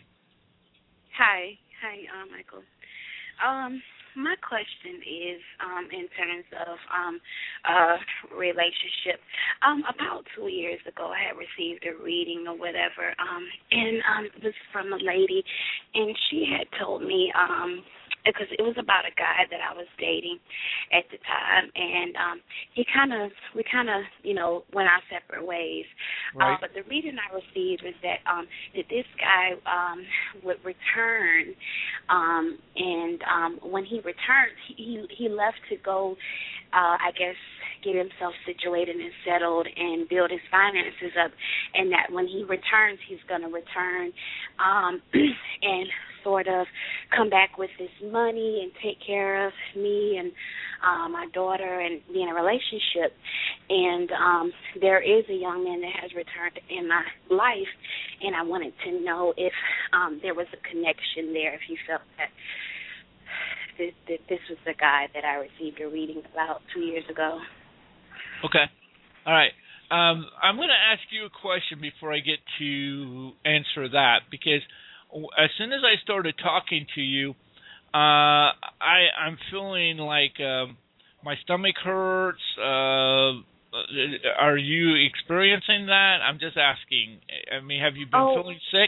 Hi. Hi, uh, Michael. Um, my question is um, in terms of um, uh, relationship. Um, about two years ago, I had received a reading or whatever, um, and um, it was from a lady, and she had told me, um, because it was about a guy that I was dating at the time, and um, he kind of, we kind of, you know, went our separate ways. Right. Uh, but the reason I received was that um, that this guy um, would return, um, and um, when he returned, he he left to go, uh, I guess, get himself situated and settled and build his finances up, and that when he returns, he's going to return um, and sort of come back with his money and take care of me and uh, my daughter and be in a relationship. And um, there is a young man that has returned in my life, and I wanted to know if um, there was a connection there, if you felt that this, that this was the guy that I received a reading about two years ago. Okay. All right. Um, I'm going to ask you a question before I get to answer that, because as soon as I started talking to you, uh, I, I'm feeling like um, my stomach hurts. Uh, are you experiencing that? I'm just asking. I mean, have you been oh, feeling sick?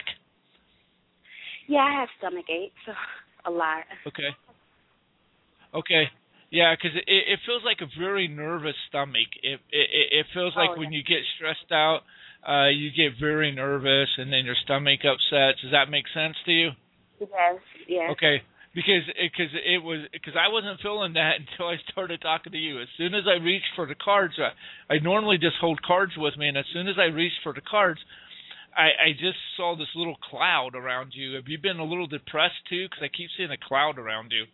Yeah, I have stomach aches a lot. Okay. Okay. Yeah, because it, it feels like a very nervous stomach. It it, it feels like oh, when yeah. you get stressed out, uh, you get very nervous, and then your stomach upsets. Does that make sense to you? Yes. Yes. Okay. Because because it, it was because I wasn't feeling that until I started talking to you. As soon as I reached for the cards, I, I normally just hold cards with me, and as soon as I reached for the cards, I, I just saw this little cloud around you. Have you been a little depressed too? Because I keep seeing a cloud around you.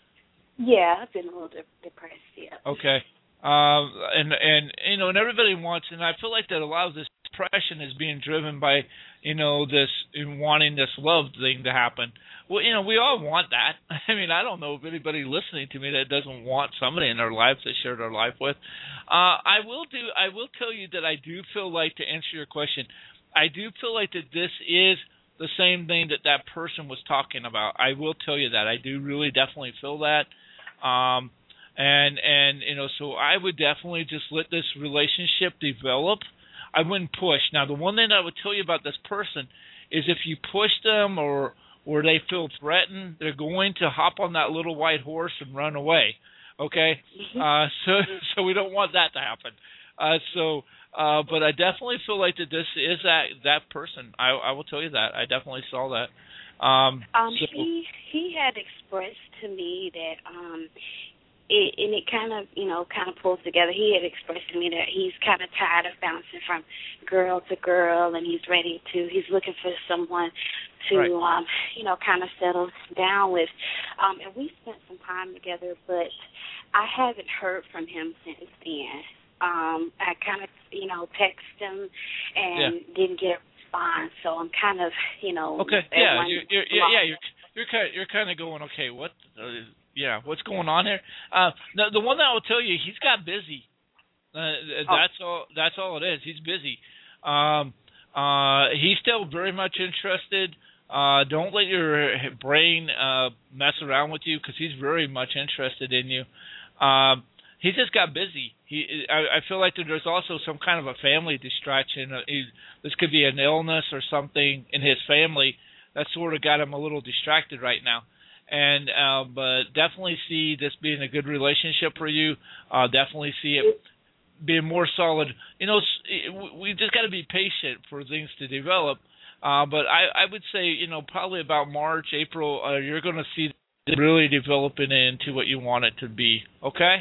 Yeah, I've been a little de- depressed. Yeah. Okay. Um, and and you know, and everybody wants, and I feel like that a lot of this depression is being driven by, you know, this in wanting this love thing to happen. Well, you know, we all want that. I mean, I don't know of anybody listening to me that doesn't want somebody in their life to share their life with. Uh, I will do. I will tell you that I do feel like, to answer your question, I do feel like that this is the same thing that that person was talking about. I will tell you that. I do really definitely feel that. Um, and, and, you know, so I would definitely just let this relationship develop. I wouldn't push. Now, the one thing I would tell you about this person is if you push them or, or they feel threatened, they're going to hop on that little white horse and run away. Okay? Uh, so, so we don't want that to happen. Uh, so, uh, but I definitely feel like that this is that, that person. I, I will tell you that. I definitely saw that. Um, um, so, he he had expressed to me that, um, it, and it kind of, you know, kind of pulls together. He had expressed to me that he's kind of tired of bouncing from girl to girl, and he's ready to, he's looking for someone to, right. um, you know, kind of settle down with. Um, and we spent some time together, but I haven't heard from him since then. Um, I kind of, you know, texted him and yeah. didn't get a response, so I'm kind of, you know. Okay, yeah, you're, you're, yeah, yeah, you're, you're kind of, you're kind of going, okay, what, uh, yeah, what's going on here? Uh, the, the one that I will tell you, he's got busy. Uh, that's oh. all. That's all it is. He's busy. Um, uh, he's still very much interested. Uh, don't let your brain uh, mess around with you because he's very much interested in you. Um, he just got busy. He, I, I feel like there's also some kind of a family distraction. Uh, he, this could be an illness or something in his family that sort of got him a little distracted right now. And uh, but definitely see this being a good relationship for you. Uh, definitely see it being more solid. You know, we just got to be patient for things to develop. Uh, but I, I would say, you know, probably about March, April, uh, you're going to see it really developing into what you want it to be. Okay?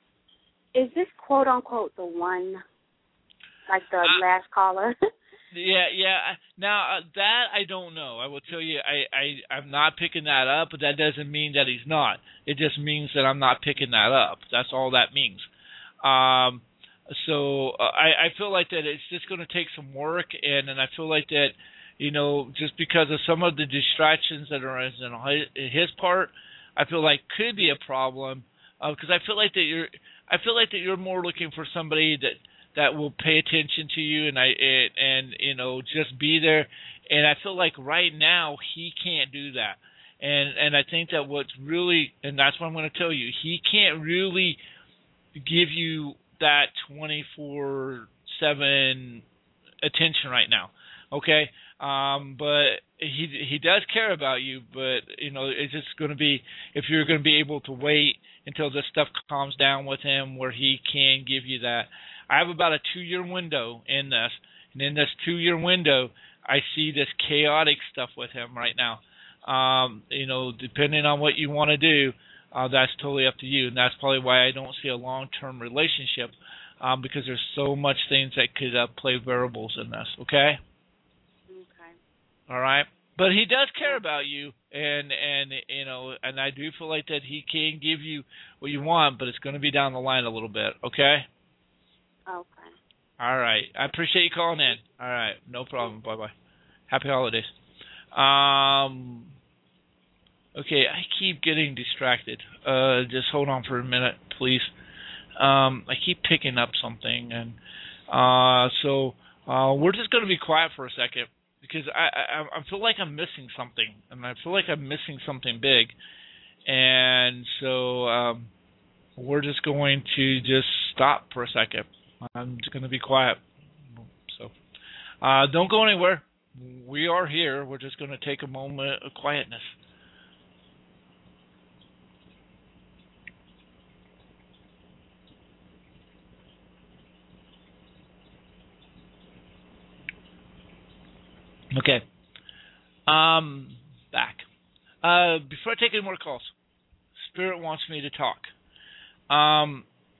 Is this quote unquote the one, like the uh, last caller? Yeah, yeah. Now, uh, that I don't know. I will tell you, I, I, I'm not picking that up, but that doesn't mean that he's not. It just means that I'm not picking that up. That's all that means. Um, so uh, I, I feel like that it's just going to take some work, and, and I feel like that, you know, just because of some of the distractions that are in his part, I feel like could be a problem. Because uh, I feel like that you're, I feel like that you're more looking for somebody that. that will pay attention to you and I and, and you know just be there, and I feel like right now he can't do that, and and I think that what's really, and that's what I'm going to tell you, he can't really give you that twenty-four seven attention right now, okay? Um, but he he does care about you, but you know it's just going to be, if you're going to be able to wait until this stuff calms down with him where he can give you that. I have about a two-year window in this, and in this two-year window, I see this chaotic stuff with him right now. Um, you know, depending on what you want to do, uh, that's totally up to you, and that's probably why I don't see a long-term relationship, um, because there's so much things that could uh, play variables in this. Okay. Okay. All right. But he does care about you, and and you know, and I do feel like that he can give you what you want, but it's going to be down the line a little bit. Okay. Okay. All right. I appreciate you calling in. All right. No problem. Bye-bye. Happy holidays. Um. Okay, I keep getting distracted. Uh, just hold on for a minute, please. Um, I keep picking up something, and uh, so uh, we're just going to be quiet for a second because I, I I feel like I'm missing something, and I feel like I'm missing something big, and so um, we're just going to just stop for a second. I'm just going to be quiet. So uh, don't go anywhere. We are here. We're just going to take a moment of quietness. Okay. Um, back. Uh, before I take any more calls, Spirit wants me to talk. Um,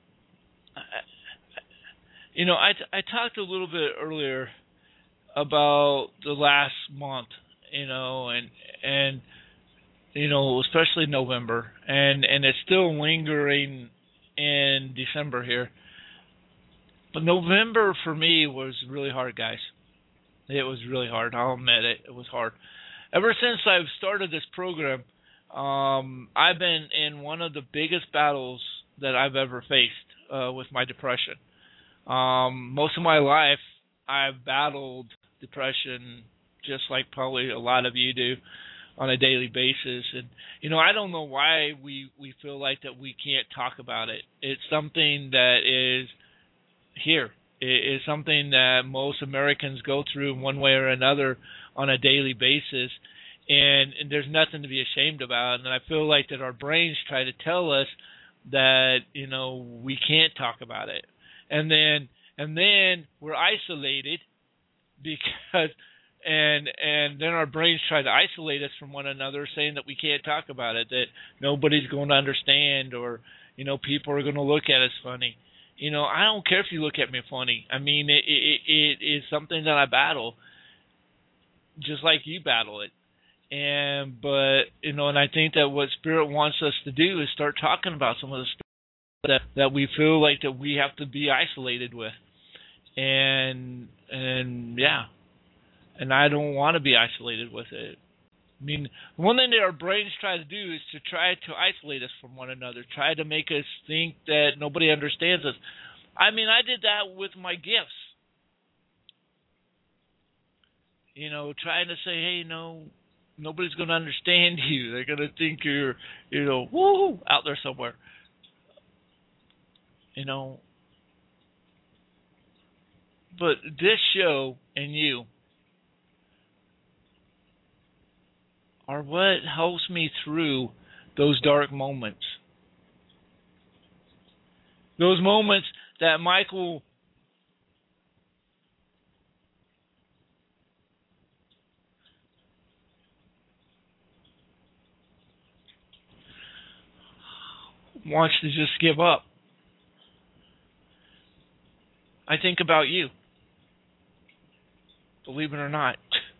you know, I, I talked a little bit earlier about the last month, you know, and and you know, especially November, and and it's still lingering in December here. But November for me was really hard, guys. It was really hard. I'll admit it. It was hard. Ever since I've started this program, um, I've been in one of the biggest battles that I've ever faced uh, with my depression. Um, most of my life, I've battled depression just like probably a lot of you do on a daily basis. And, you know, I don't know why we, we feel like that we can't talk about it. It's something that is here. It is something that most Americans go through in one way or another on a daily basis, and, and there's nothing to be ashamed about. And I feel like that our brains try to tell us that, you know, we can't talk about it. And then and then we're isolated because and and then our brains try to isolate us from one another, saying that we can't talk about it, that nobody's going to understand, or, you know, people are going to look at us funny. You know, I don't care if you look at me funny. I mean, it, it, it is something that I battle, just like you battle it. And but you know, and I think that what Spirit wants us to do is start talking about some of the stuff that that we feel like that we have to be isolated with. And and yeah, and I don't want to be isolated with it. I mean, one thing that our brains try to do is to try to isolate us from one another, try to make us think that nobody understands us. I mean, I did that with my gifts. You know, trying to say, hey, no, nobody's going to understand you. They're going to think you're, you know, woo, out there somewhere. You know. But this show and you are what helps me through those dark moments. Those moments that Michael wants to just give up. I think about you. Believe it or not.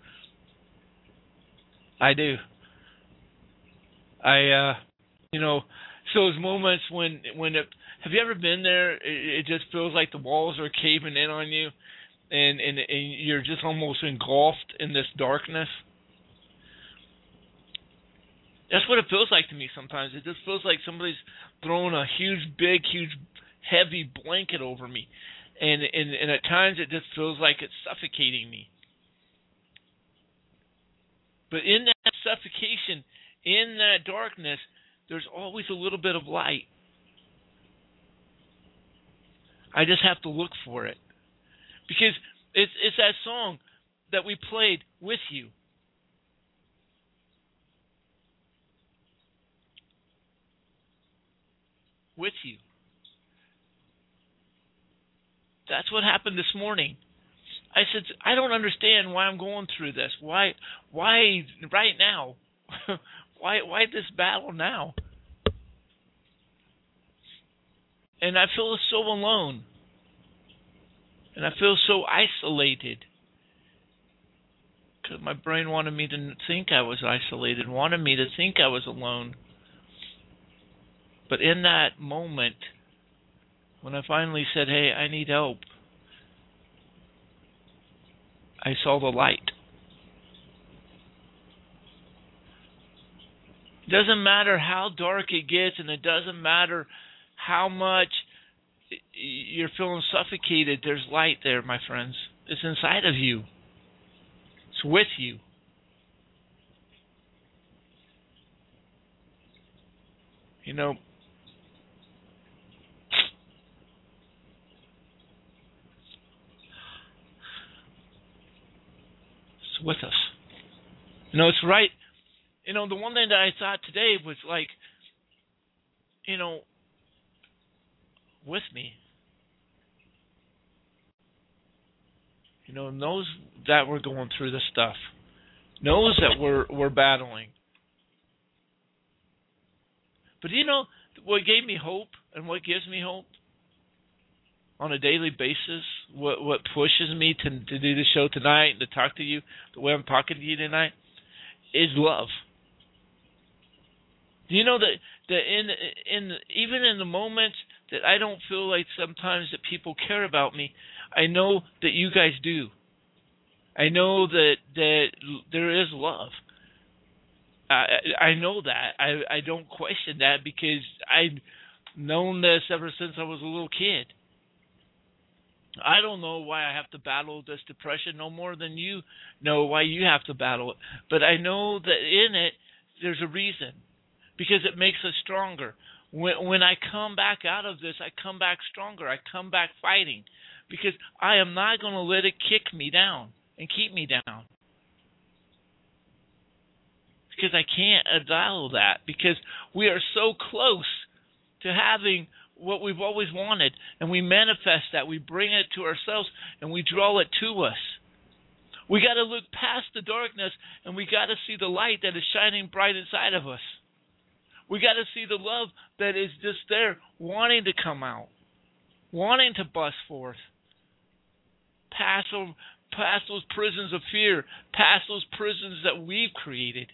I do. I, uh, you know, so those moments when, when it, have you ever been there? It, it just feels like the walls are caving in on you, and, and, and you're just almost engulfed in this darkness. That's what it feels like to me sometimes. It just feels like somebody's throwing a huge, big, huge, heavy blanket over me. And, and, and at times it just feels like it's suffocating me. But in that suffocation, in that darkness, there's always a little bit of light. I just have to look for it. Because it's it's that song that we played with you. With you. That's what happened this morning. I said, I don't understand why I'm going through this. Why, why right now? why, why this battle now? And I feel so alone. And I feel so isolated. Because my brain wanted me to think I was isolated, wanted me to think I was alone. But in that moment, when I finally said, hey, I need help, I saw the light. It doesn't matter how dark it gets, and it doesn't matter how much you're feeling suffocated, there's light there, my friends. It's inside of you. It's with you. You know, It's with us. You know, it's right. You know, the one thing that I thought today was like, you know, with me. You know, knows that we're going through this stuff. Knows that we're we're battling. But you know what gave me hope and what gives me hope on a daily basis, what what pushes me to to do the show tonight and to talk to you the way I'm talking to you tonight, is love. Do you know that that in in even in the moments that I don't feel like sometimes that people care about me, I know that you guys do. I know that that there is love. I I know that. I I don't question that because I've known this ever since I was a little kid. I don't know why I have to battle this depression no more than you know why you have to battle it. But I know that in it, there's a reason. Because it makes us stronger. When, when I come back out of this, I come back stronger. I come back fighting. Because I am not going to let it kick me down and keep me down. Because I can't allow that. Because we are so close to having what we've always wanted, and we manifest that. We bring it to ourselves, and we draw it to us. We got to look past the darkness, and we got to see the light that is shining bright inside of us. We got to see the love that is just there, wanting to come out, wanting to bust forth, past those, past those prisons of fear, past those prisons that we've created.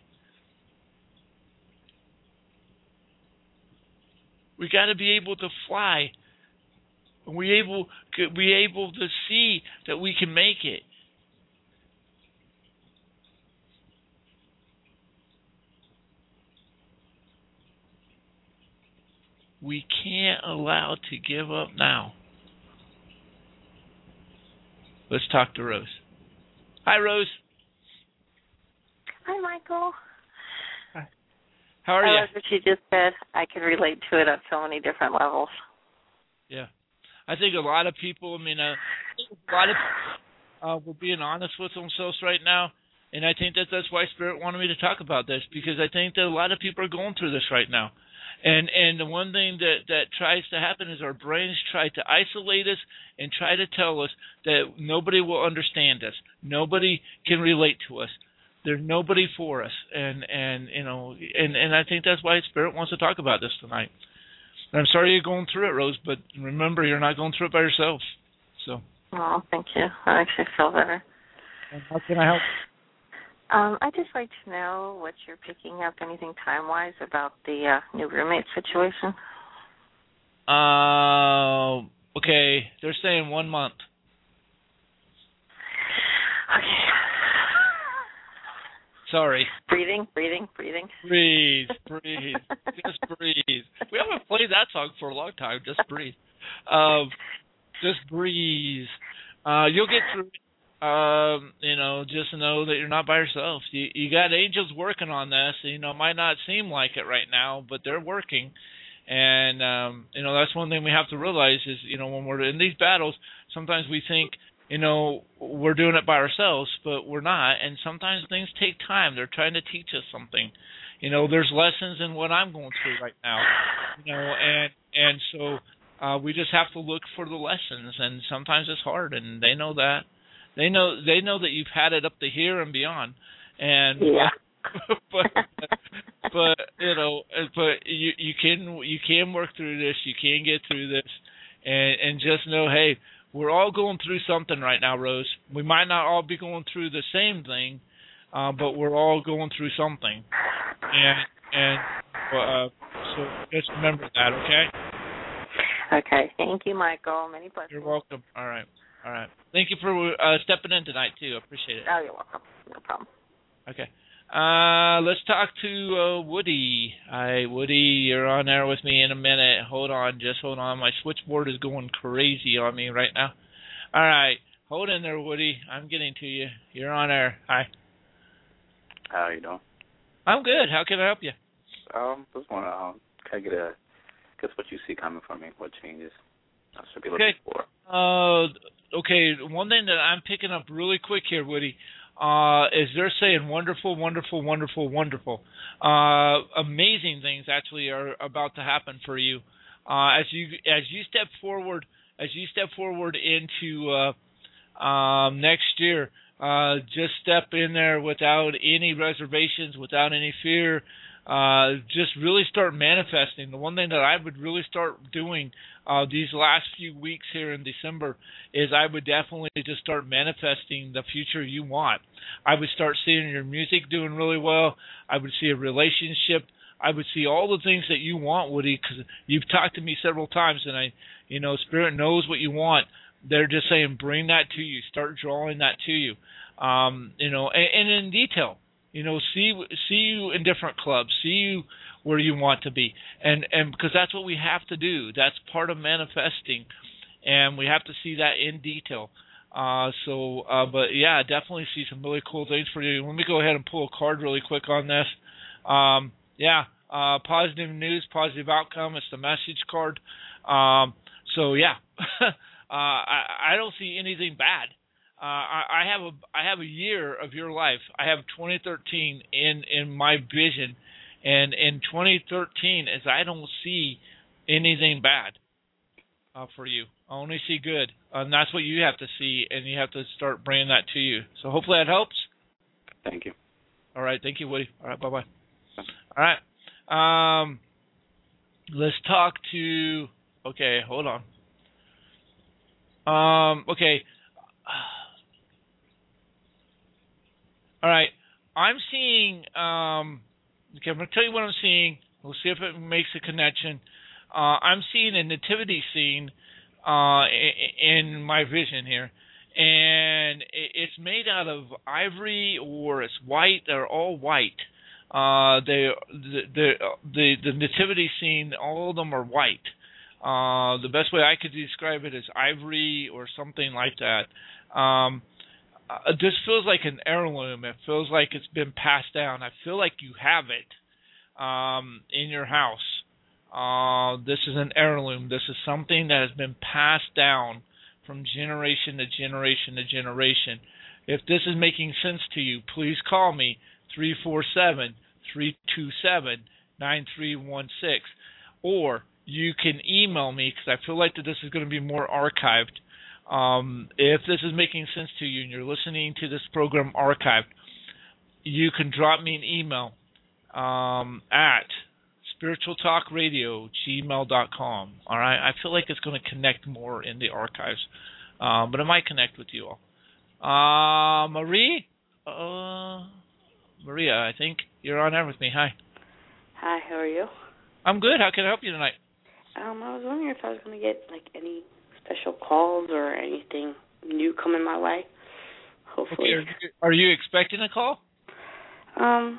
We got to be able to fly. We able be able to see that we can make it. We can't allow to give up now. Let's talk to Rose. Hi, Rose. Hi, Michael. Hi. How are I you? I love what you just said. I can relate to it on so many different levels. Yeah. I think a lot of people, I mean, uh, a lot of people uh, were being honest with themselves right now. And I think that that's why Spirit wanted me to talk about this, because I think that a lot of people are going through this right now. And and the one thing that, that tries to happen is our brains try to isolate us and try to tell us that nobody will understand us. Nobody can relate to us. There's nobody for us. And, and you know, and, and I think that's why Spirit wants to talk about this tonight. And I'm sorry you're going through it, Rose, but remember, you're not going through it by yourself. So. Oh, thank you. I actually feel better. And how can I help? Um, I'd just like to know what you're picking up, anything time-wise, about the uh, new roommate situation. Uh, okay, they're saying one month. Okay. Sorry. Breathing, breathing, breathing. Breathe, breathe, just breathe. We haven't played that song for a long time. Just breathe. Um, just breathe. Uh, you'll get through it. Um, you know, just know that you're not by yourself. You you got angels working on this. You know, it might not seem like it right now, but they're working. And um, you know, that's one thing we have to realize is, you know, when we're in these battles, sometimes we think, you know, we're doing it by ourselves, but we're not. And sometimes things take time. They're trying to teach us something. You know, there's lessons in what I'm going through right now. You know, and and so uh, we just have to look for the lessons. And sometimes it's hard, and they know that. They know they know that you've had it up to here and beyond, and yeah. but, but but you know, but you you can you can work through this. You can get through this, and and just know, hey, we're all going through something right now, Rose. We might not all be going through the same thing, uh, but we're all going through something, and and uh, so just remember that, okay? Okay. Thank you, Michael. Many blessings. You're welcome. All right. All right. Thank you for uh, stepping in tonight, too. I appreciate it. Oh, you're welcome. No problem. Okay. Uh, let's talk to uh, Woody. Hi, Woody. You're on there with me in a minute. Hold on. Just hold on. My switchboard is going crazy on me right now. All right. Hold in there, Woody. I'm getting to you. You're on air. Hi. How you doing? I'm good. How can I help you? Um, just want to um, kind of get a guess what you see coming from me. What changes I should be looking okay. for? Uh, okay. One thing that I'm picking up really quick here, Woody. uh, is they're saying wonderful, wonderful, wonderful, wonderful. Uh, amazing things actually are about to happen for you uh, as you as you step forward as you step forward into uh, um, next year. Uh, just step in there without any reservations, without any fear. Uh, just really start manifesting. The one thing that I would really start doing uh, these last few weeks here in December is I would definitely just start manifesting the future you want. I would start seeing your music doing really well. I would see a relationship. I would see all the things that you want, Woody, because you've talked to me several times, and I, you know, Spirit knows what you want. They're just saying, bring that to you. Start drawing that to you. Um, you know, and, and in detail. You know, see see you in different clubs. See you where you want to be, and and because that's what we have to do. That's part of manifesting, and we have to see that in detail. Uh, so, uh, but yeah, definitely see some really cool things for you. Let me go ahead and pull a card really quick on this. Um, yeah, uh, positive news, positive outcome. It's the message card. Um, so yeah, uh, I, I don't see anything bad. Uh, I, I have a I have a year of your life. I have twenty thirteen in, in my vision, and in twenty thirteen, as I don't see anything bad uh, for you. I only see good, and that's what you have to see, and you have to start bringing that to you. So hopefully that helps. Thank you. All right, thank you, Woody. All right, bye bye. All right, um, let's talk to. Okay, hold on. Um, okay. All right, I'm seeing, um, okay, I'm going to tell you what I'm seeing. We'll see if it makes a connection. Uh, I'm seeing a nativity scene uh, in my vision here, and it's made out of ivory or it's white. They're all white. Uh, they, the, the, the, the nativity scene, all of them are white. Uh, the best way I could describe it is ivory or something like that. Um, Uh, this feels like an heirloom. It feels like it's been passed down. I feel like you have it um, in your house. Uh, this is an heirloom. This is something that has been passed down from generation to generation to generation. If this is making sense to you, please call me three four seven, three two seven, nine three one six. Or you can email me because I feel like that this is going to be more archived. Um, if this is making sense to you and you're listening to this program archived, you can drop me an email um, at spiritual talk radio gmail dot com. All right, I feel like it's going to connect more in the archives, um, but it might connect with you all. Uh, Marie, uh, Maria, I think you're on air with me. Hi. Hi, how are you? I'm good. How can I help you tonight? Um, I was wondering if I was going to get like any special calls or anything new coming my way. Hopefully. Okay, are, you, are you expecting a call? Um.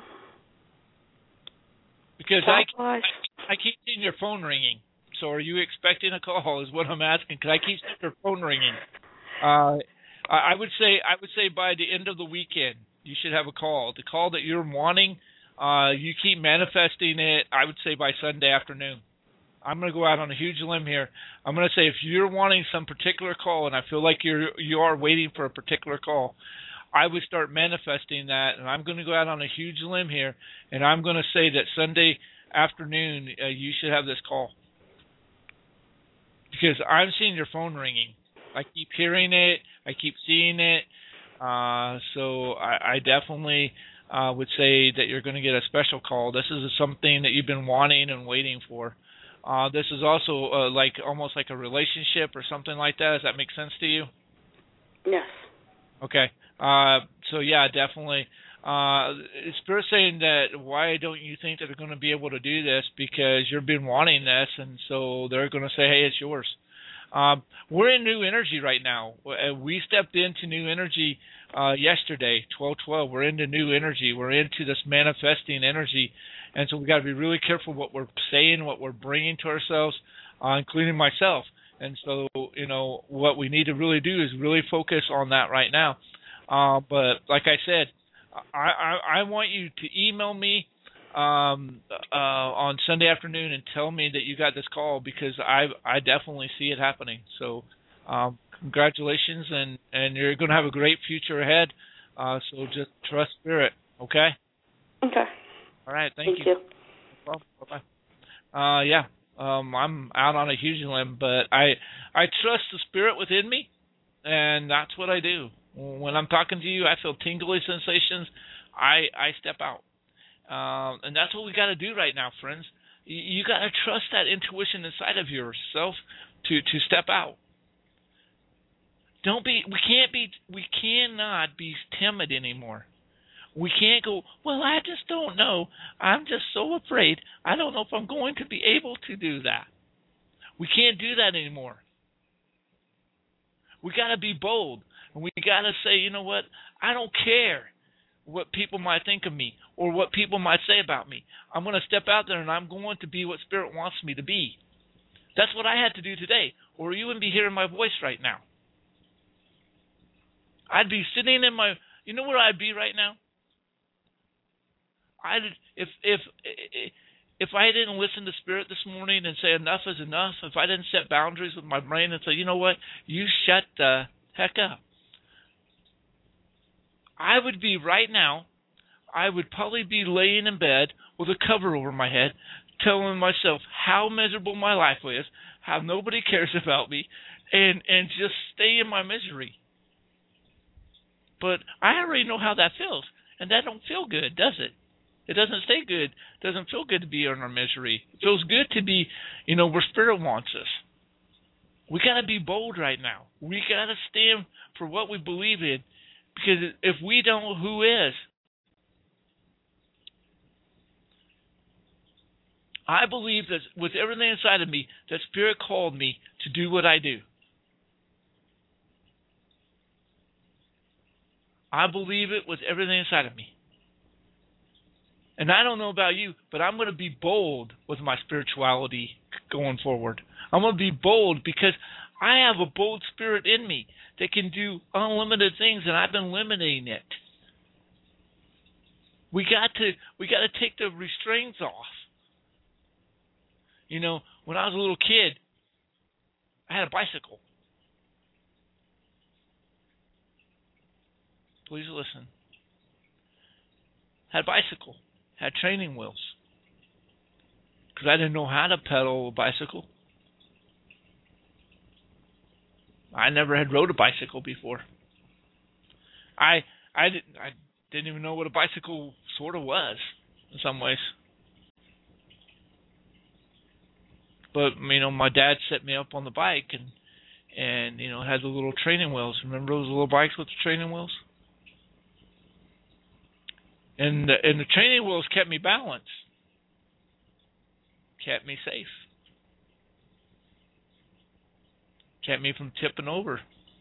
Because I, I I keep seeing your phone ringing. So are you expecting a call? Is what I'm asking. Because I keep seeing your phone ringing. Uh, I would say I would say by the end of the weekend you should have a call. The call that you're wanting, uh, you keep manifesting it. I would say by Sunday afternoon. I'm going to go out on a huge limb here. I'm going to say if you're wanting some particular call, and I feel like you're you are waiting for a particular call, I would start manifesting that, and I'm going to go out on a huge limb here, and I'm going to say that Sunday afternoon uh, you should have this call. Because I'm seeing your phone ringing. I keep hearing it. I keep seeing it. Uh, so I, I definitely uh, would say that you're going to get a special call. This is something that you've been wanting and waiting for. Uh, this is also uh, like almost like a relationship or something like that. Does that make sense to you? Yes. Okay. Uh, so yeah, definitely. Uh, Spirit's saying that why don't you think that they're going to be able to do this? Because you've been wanting this, and so they're going to say, hey, it's yours. Um, we're in new energy right now. We stepped into new energy uh, yesterday, twelve twelve. We're into new energy. We're into this manifesting energy. And so we've got to be really careful what we're saying, what we're bringing to ourselves, uh, including myself. And so, you know, what we need to really do is really focus on that right now. Uh, but like I said, I, I, I want you to email me um, uh, on Sunday afternoon and tell me that you got this call because I I definitely see it happening. So um, congratulations, and, and you're going to have a great future ahead. Uh, so just trust Spirit, okay? Okay. All right, thank, Thank you. you. Well, bye-bye. Uh, yeah, um, I'm out on a huge limb, but I I trust the Spirit within me, and that's what I do. When I'm talking to you, I feel tingly sensations. I I step out, um, and that's what we got to do right now, friends. You, you got to trust that intuition inside of yourself to to step out. Don't be. We can't be. We cannot be timid anymore. We can't go, well, I just don't know. I'm just so afraid. I don't know if I'm going to be able to do that. We can't do that anymore. We got to be bold. And we got to say, you know what? I don't care what people might think of me or what people might say about me. I'm going to step out there and I'm going to be what Spirit wants me to be. That's what I had to do today, or you wouldn't be hearing my voice right now. I'd be sitting in my, you know where I'd be right now? I if if if I didn't listen to Spirit this morning and say enough is enough, if I didn't set boundaries with my brain and say, you know what, you shut the heck up, I would be right now, I would probably be laying in bed with a cover over my head, telling myself how miserable my life is, how nobody cares about me, and and just stay in my misery. But I already know how that feels, and that don't feel good, does it? It doesn't stay good. It doesn't feel good to be in our misery. It feels good to be, you know, where Spirit wants us. We got to be bold right now. We got to stand for what we believe in, because if we don't, who is? I believe that with everything inside of me, that Spirit called me to do what I do. I believe it with everything inside of me. And I don't know about you, but I'm going to be bold with my spirituality going forward. I'm going to be bold because I have a bold spirit in me that can do unlimited things, and I've been limiting it. We got to we got to take the restraints off. You know, when I was a little kid, I had a bicycle. Please listen. Had a bicycle. Had training wheels. Because I didn't know how to pedal a bicycle. I never had rode a bicycle before. I I didn't I didn't even know what a bicycle sort of was in some ways. But you know, my dad set me up on the bike and and you know had the little training wheels. Remember those little bikes with the training wheels? And the, and the training wheels kept me balanced, kept me safe, kept me from tipping over,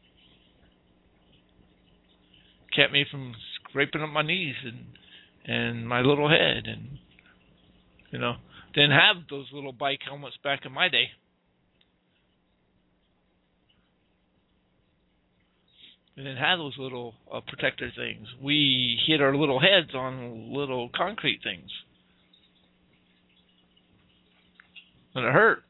kept me from scraping up my knees and and my little head, and you know didn't have those little bike helmets back in my day. We didn't have those little uh, protector things. We hit our little heads on little concrete things. And it hurt.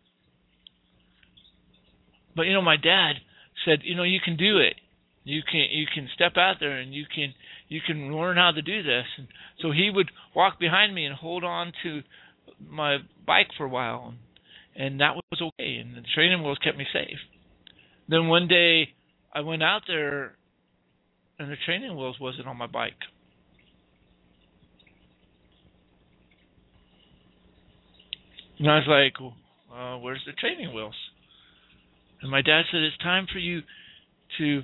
But, you know, my dad said, you know, you can do it. You can you can step out there and you can you can learn how to do this. And so he would walk behind me and hold on to my bike for a while. And, and that was okay. And the training wheels kept me safe. Then one day, I went out there, and the training wheels wasn't on my bike. And I was like, uh, where's the training wheels? And my dad said, it's time for you to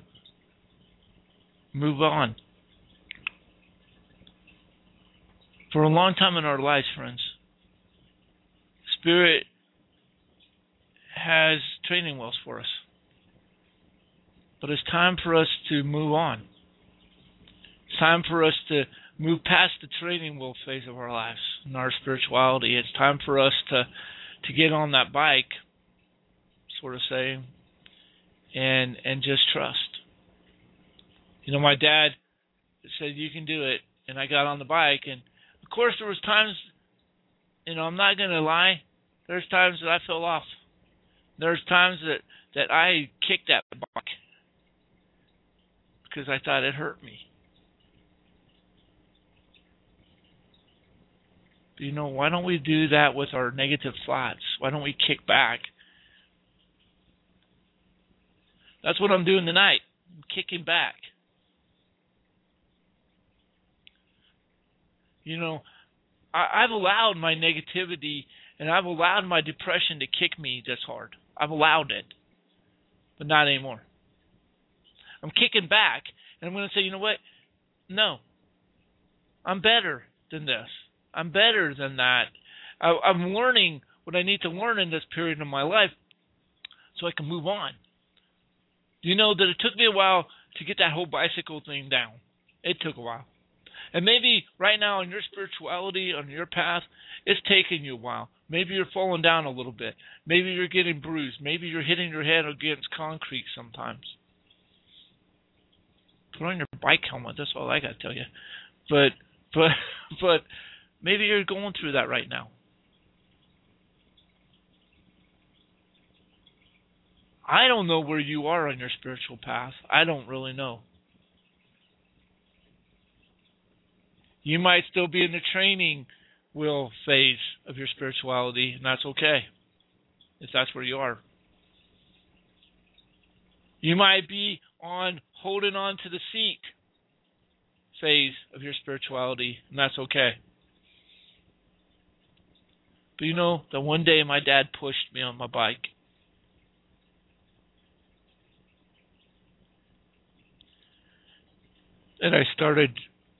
move on. For a long time in our lives, friends, Spirit has training wheels for us. But it's time for us to move on. It's time for us to move past the training wheel phase of our lives and our spirituality. It's time for us to to get on that bike, sort of saying, and and just trust. You know, my dad said, you can do it. And I got on the bike. And, of course, there was times, you know, I'm not going to lie, there's times that I fell off. There's times that, that I kicked that bike because I thought it hurt me. But you know, why don't we do that with our negative thoughts? Why don't we kick back? That's what I'm doing tonight. I'm kicking back. You know, I, I've allowed my negativity and I've allowed my depression to kick me this hard. I've allowed it, but not anymore. I'm kicking back, and I'm going to say, you know what? No. I'm better than this. I'm better than that. I, I'm learning what I need to learn in this period of my life so I can move on. You know that it took me a while to get that whole bicycle thing down. It took a while. And maybe right now on your spirituality, on your path, it's taking you a while. Maybe you're falling down a little bit. Maybe you're getting bruised. Maybe you're hitting your head against concrete sometimes. Put on your bike helmet. That's all I got to tell you. But, but, but maybe you're going through that right now. I don't know where you are on your spiritual path. I don't really know. You might still be in the training wheel phase of your spirituality, and that's okay, if that's where you are. You might be on holding on to the seat phase of your spirituality, and that's okay. But you know that one day my dad pushed me on my bike. And I started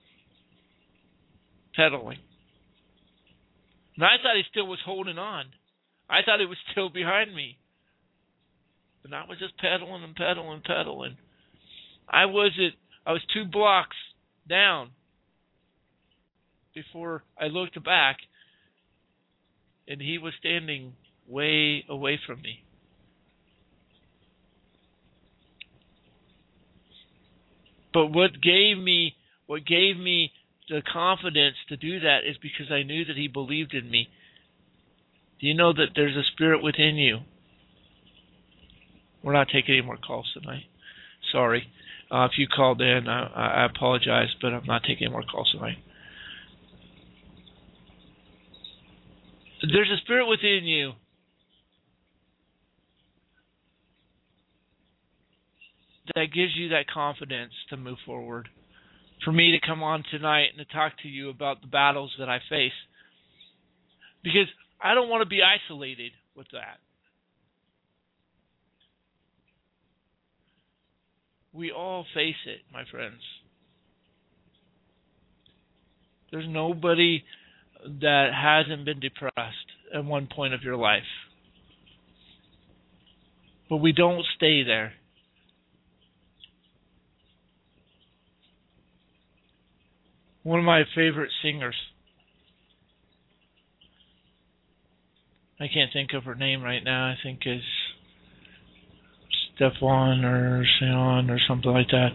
pedaling. And I thought he still was holding on. I thought he was still behind me. But I was just pedaling and pedaling and pedaling. I was at, I was two blocks down before I looked back, and he was standing way away from me. But what gave me, what gave me the confidence to do that is because I knew that he believed in me. Do you know that there's a spirit within you? We're not taking any more calls tonight. Sorry. Uh, if you called in, I, I apologize, but I'm not taking any more calls tonight. There's a spirit within you that gives you that confidence to move forward. For me to come on tonight and to talk to you about the battles that I face. Because I don't want to be isolated with that. We all face it, my friends. There's nobody that hasn't been depressed at one point of your life. But we don't stay there. One of my favorite singers, I can't think of her name right now, I think is Stefan or Sean or something like that.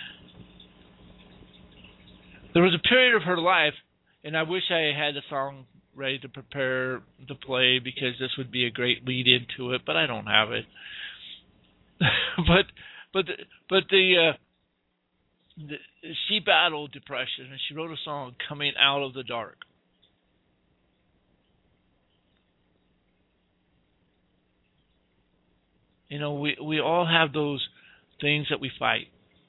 There was a period of her life, and I wish I had the song ready to prepare to play because this would be a great lead into it, but I don't have it. but but the, but the uh, The, she battled depression, and she wrote a song, Coming Out of the Dark. You know, we, we all have those things that we fight.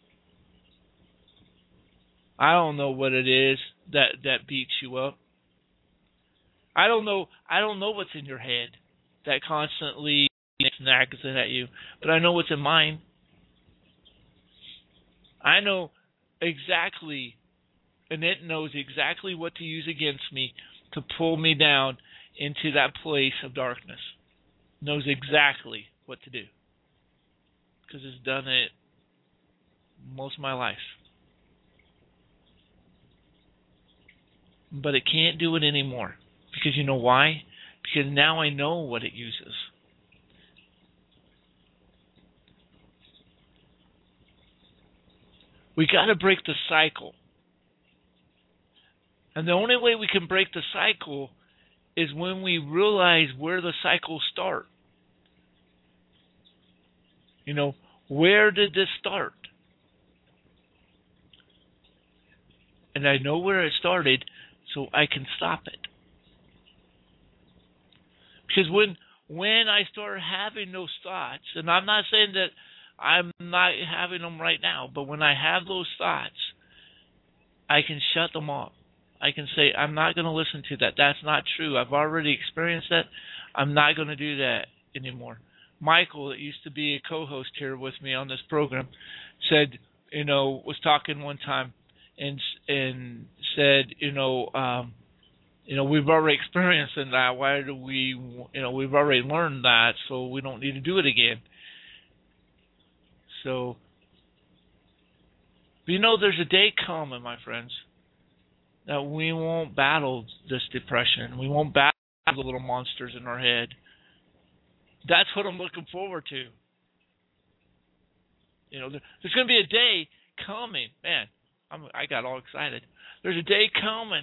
I don't know what it is that, that beats you up. I don't know I don't know what's in your head that constantly nags it at you, but I know what's in mine. I know exactly, and it knows exactly what to use against me to pull me down into that place of darkness. It knows exactly what to do because it's done it most of my life. But it can't do it anymore because you know why? Because now I know what it uses. We got to break the cycle. And the only way we can break the cycle is when we realize where the cycles start. You know, where did this start? And I know where it started, so I can stop it. Because when when I start having those thoughts, and I'm not saying that I'm not having them right now, but when I have those thoughts, I can shut them off. I can say, I'm not going to listen to that. That's not true. I've already experienced that. I'm not going to do that anymore. Michael, that used to be a co-host here with me on this program, said, you know, was talking one time and and said, you know, um, you know, we've already experienced that. Why do we, you know, we've already learned that, so we don't need to do it again. So, but you know, there's a day coming, my friends, that we won't battle this depression. We won't battle the little monsters in our head. That's what I'm looking forward to. You know, there, there's going to be a day coming. Man, I'm, I got all excited. There's a day coming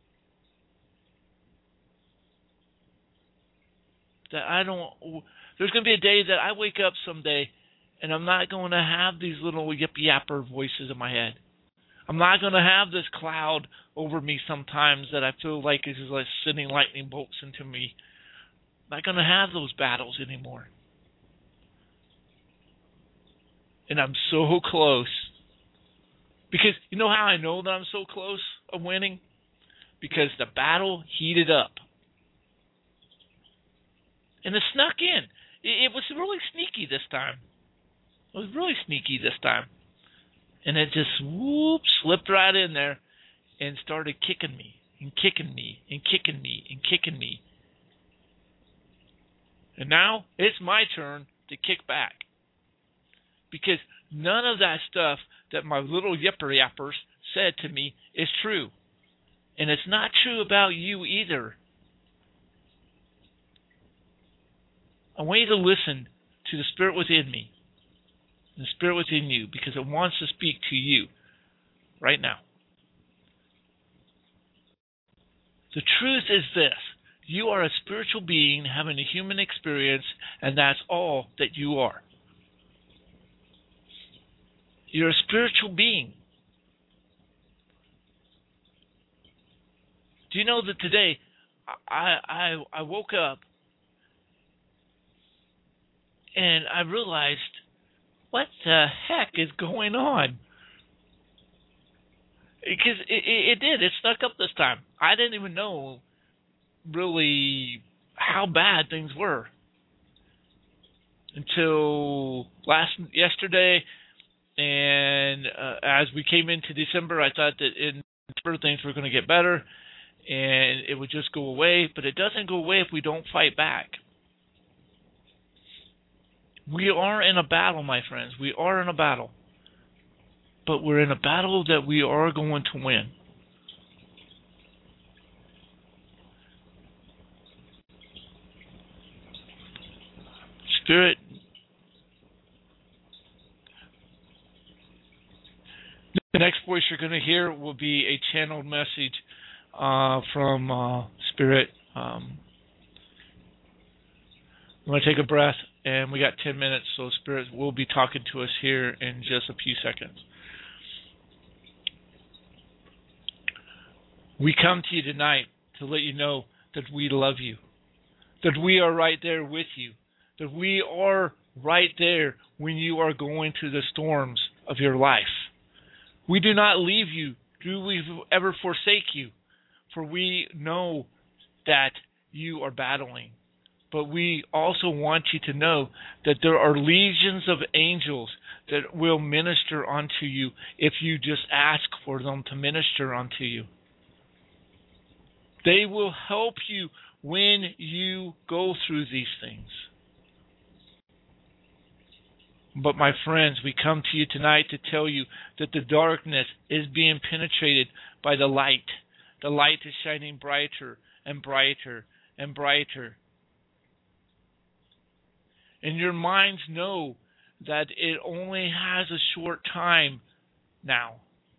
that I don't. There's going to be a day that I wake up someday, and I'm not going to have these little yippy yapper voices in my head. I'm not going to have this cloud over me sometimes that I feel like is like sending lightning bolts into me. I'm not going to have those battles anymore. And I'm so close. Because you know how I know that I'm so close of winning? Because the battle heated up. And it snuck in. It, it was really sneaky this time. It was really sneaky this time. And it just, whoop, slipped right in there and started kicking me, and kicking me, and kicking me, and kicking me. And now it's my turn to kick back. Because none of that stuff that my little yipper yappers said to me is true. And it's not true about you either. I want you to listen to the spirit within me, the spirit within you, because it wants to speak to you right now. The truth is this. You are a spiritual being having a human experience, and that's all that you are. You're a spiritual being. Do you know that today I I, I woke up and I realized, what the heck is going on? Because it, it, it did. It snuck up this time. I didn't even know really how bad things were until last yesterday. And uh, as we came into December, I thought that in December things were going to get better and it would just go away. But it doesn't go away if we don't fight back. We are in a battle, my friends. We are in a battle. But we're in a battle that we are going to win. Spirit, the next voice you're going to hear will be a channeled message uh, from uh, Spirit. Um, I'm going to take a breath, and we got ten minutes, so Spirit will be talking to us here in just a few seconds. We come to you tonight to let you know that we love you, that we are right there with you, that we are right there when you are going through the storms of your life. We do not leave you, do we ever forsake you, for we know that you are battling. But we also want you to know that there are legions of angels that will minister unto you if you just ask for them to minister unto you. They will help you when you go through these things. But my friends, we come to you tonight to tell you that the darkness is being penetrated by the light. The light is shining brighter and brighter and brighter. And your minds know that it only has a short time now.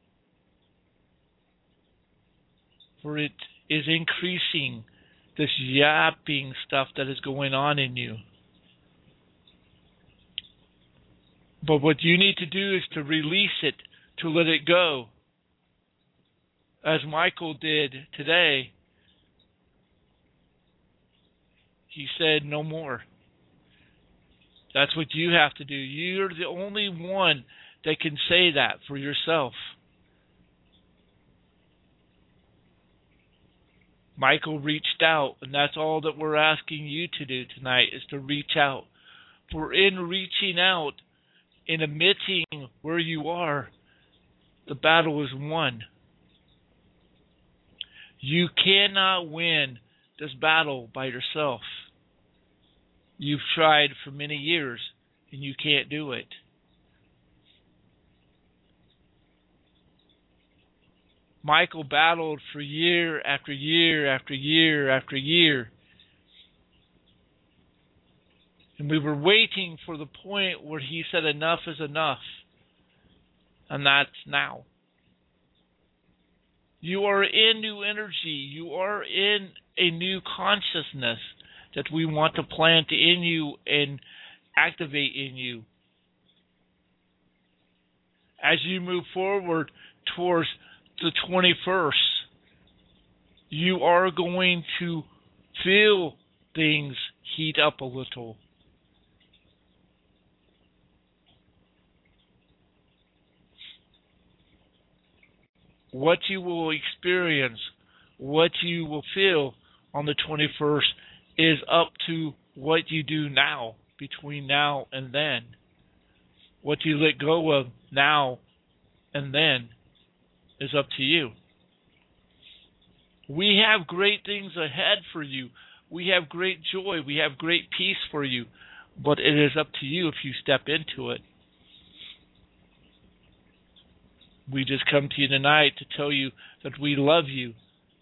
For it is increasing this yapping stuff that is going on in you. But what you need to do is to release it, to let it go. As Michael did today. He said, no more. That's what you have to do. You're the only one that can say that for yourself. Michael reached out, and that's all that we're asking you to do tonight, is to reach out. For in reaching out, in admitting where you are, the battle is won. You cannot win this battle by yourself. You've tried for many years, and you can't do it. Michael battled for year after year after year after year. And we were waiting for the point where he said enough is enough. And that's now. You are in new energy. You are in a new consciousness that we want to plant in you and activate in you. As you move forward towards the twenty-first, you are going to feel things heat up a little. What you will experience, what you will feel on the twenty-first is up to what you do now, between now and then. What you let go of now and then is up to you. We have great things ahead for you. We have great joy. We have great peace for you. But it is up to you if you step into it. We just come to you tonight to tell you that we love you.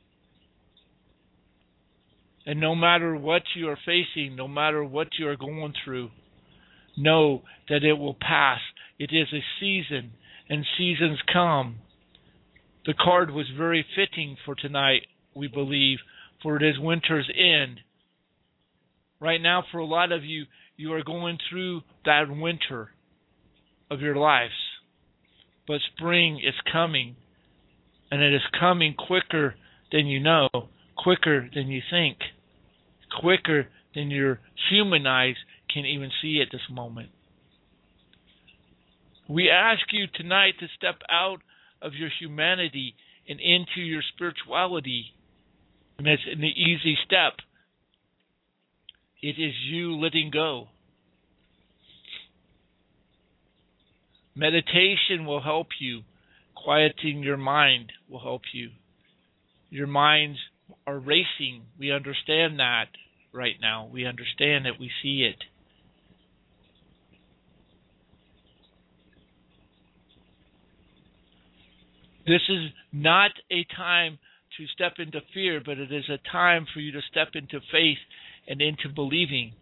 And no matter what you are facing, no matter what you are going through, know that it will pass. It is a season, and seasons come. The card was very fitting for tonight, we believe, for it is winter's end. Right now, for a lot of you, you are going through that winter of your lives. But spring is coming, and it is coming quicker than you know, quicker than you think, quicker than your human eyes can even see at this moment. We ask you tonight to step out of your humanity and into your spirituality. And it's an easy step. It is you letting go. Meditation will help you. Quieting your mind will help you. Your minds are racing. We understand that right now. We understand it. We see it. This is not a time to step into fear, but it is a time for you to step into faith and into believing.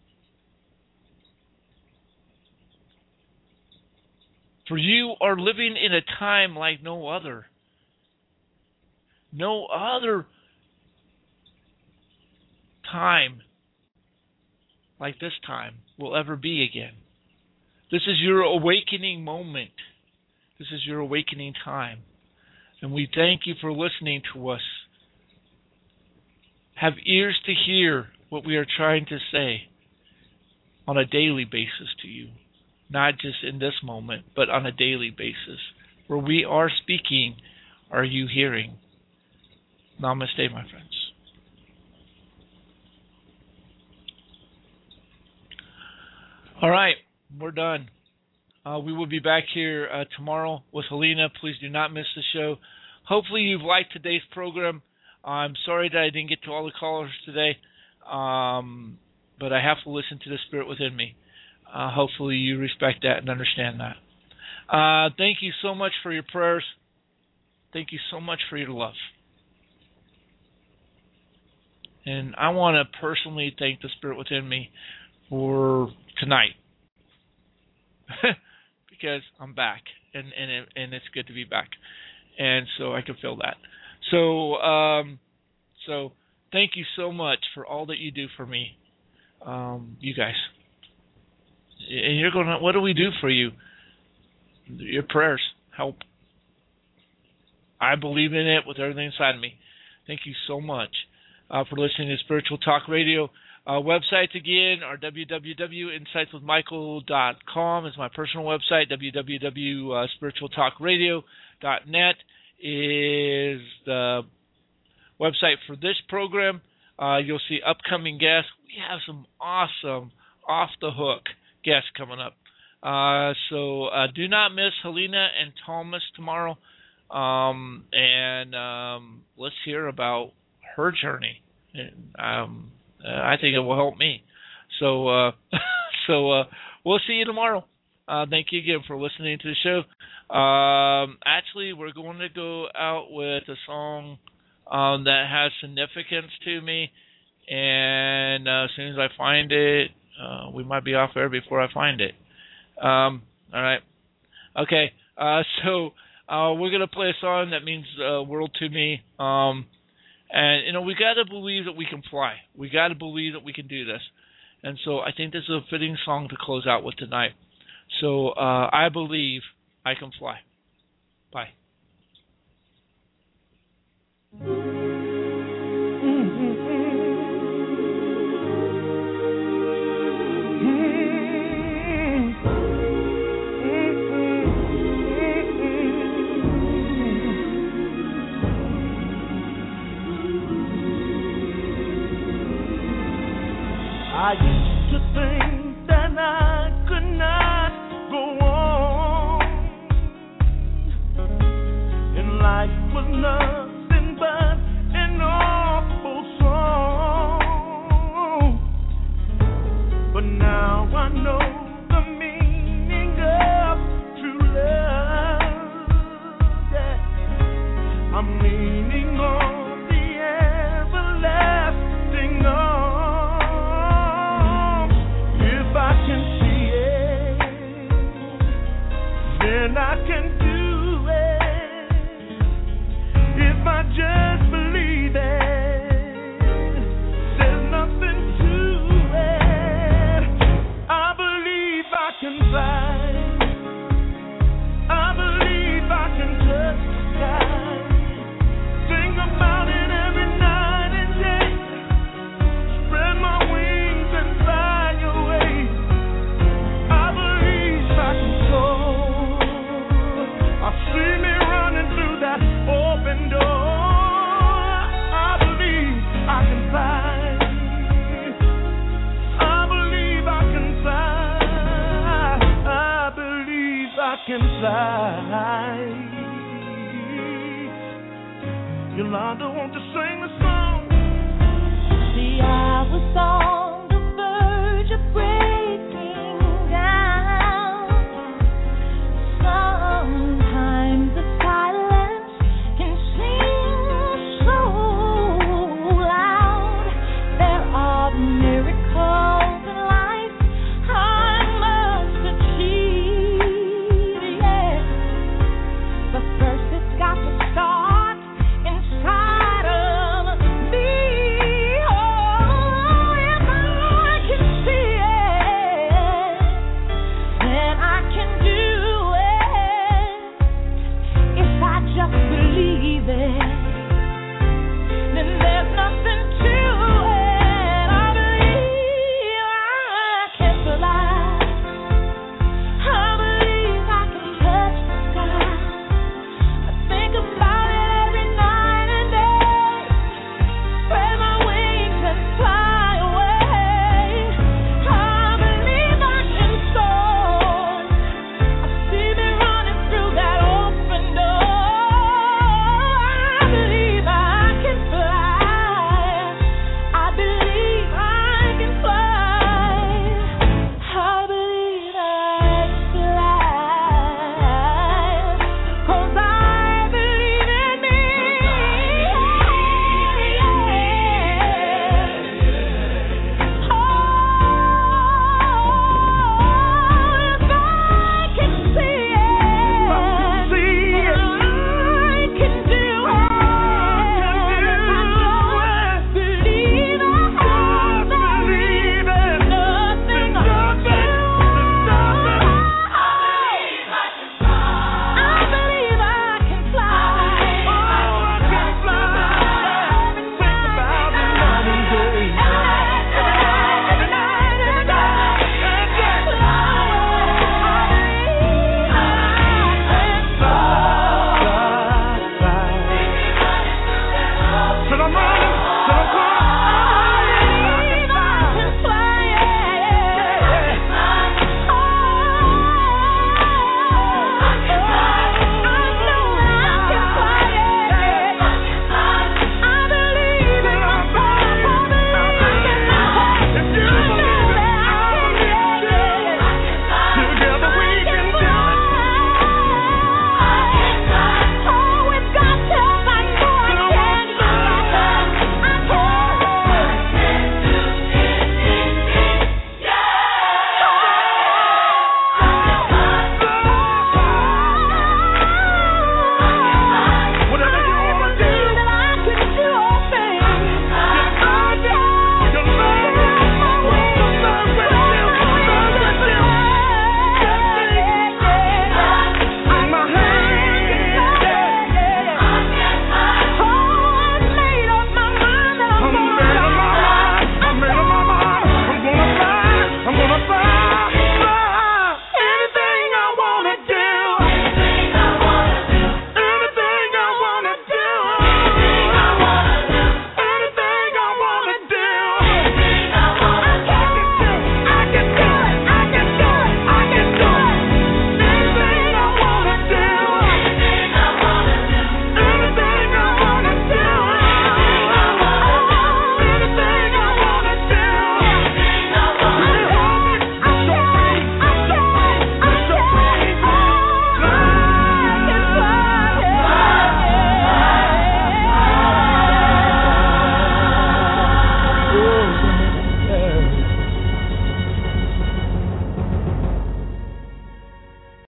For you are living in a time like no other. No other time like this time will ever be again. This is your awakening moment. This is your awakening time. And we thank you for listening to us. Have ears to hear what we are trying to say on a daily basis to you. Not just in this moment, but on a daily basis. Where we are speaking, are you hearing? Namaste, my friends. All right, we're done. Uh, we will be back here uh, tomorrow with Helena. Please do not miss the show. Hopefully you've liked today's program. I'm sorry that I didn't get to all the callers today, um, but I have to listen to the spirit within me. Uh, hopefully you respect that and understand that. Uh, thank you so much for your prayers. Thank you so much for your love. And I want to personally thank the spirit within me for tonight. Because I'm back, and and it, and it's good to be back, and so I can feel that. So um, so thank you so much for all that you do for me, um, you guys. And you're going, what do we do for you? Your prayers help. I believe in it with everything inside of me. Thank you so much uh, for listening to Spiritual Talk Radio. Uh, websites again are w w w dot insights with michael dot com is my personal website. w w w dot spiritual talk radio dot net is the website for this program. Uh, you'll see upcoming guests. We have some awesome off-the-hook guests coming up. Uh, so uh, do not miss Helena and Thomas tomorrow. Um, and um, let's hear about her journey. And, um, uh, I think it will help me. So, uh, so uh, we'll see you tomorrow. Uh, thank you again for listening to the show. Um, actually, we're going to go out with a song um, that has significance to me. And uh, as soon as I find it, uh, we might be off air before I find it. Um, all right. Okay. Uh, so uh, we're going to play a song that means the uh, world to me. Um, and, you know, we got to believe that we can fly. We got to believe that we can do this. And so I think this is a fitting song to close out with tonight. So uh, I believe I can fly. Bye. I used to think that I could not go on, and life was nothing but an awful song. But now I know the meaning of true love. Yeah. I'm leaning on the everlasting arms. And I can do it if I just believe it. There's nothing to it. I believe I can fly. I believe I can touch the sky. Think about it every night and day. Spread my wings and fly away. I believe I can soar. I see me running through that open door. I believe I can fly. I believe I can fly. I believe I can fly. Yolanda, won't you sing the song?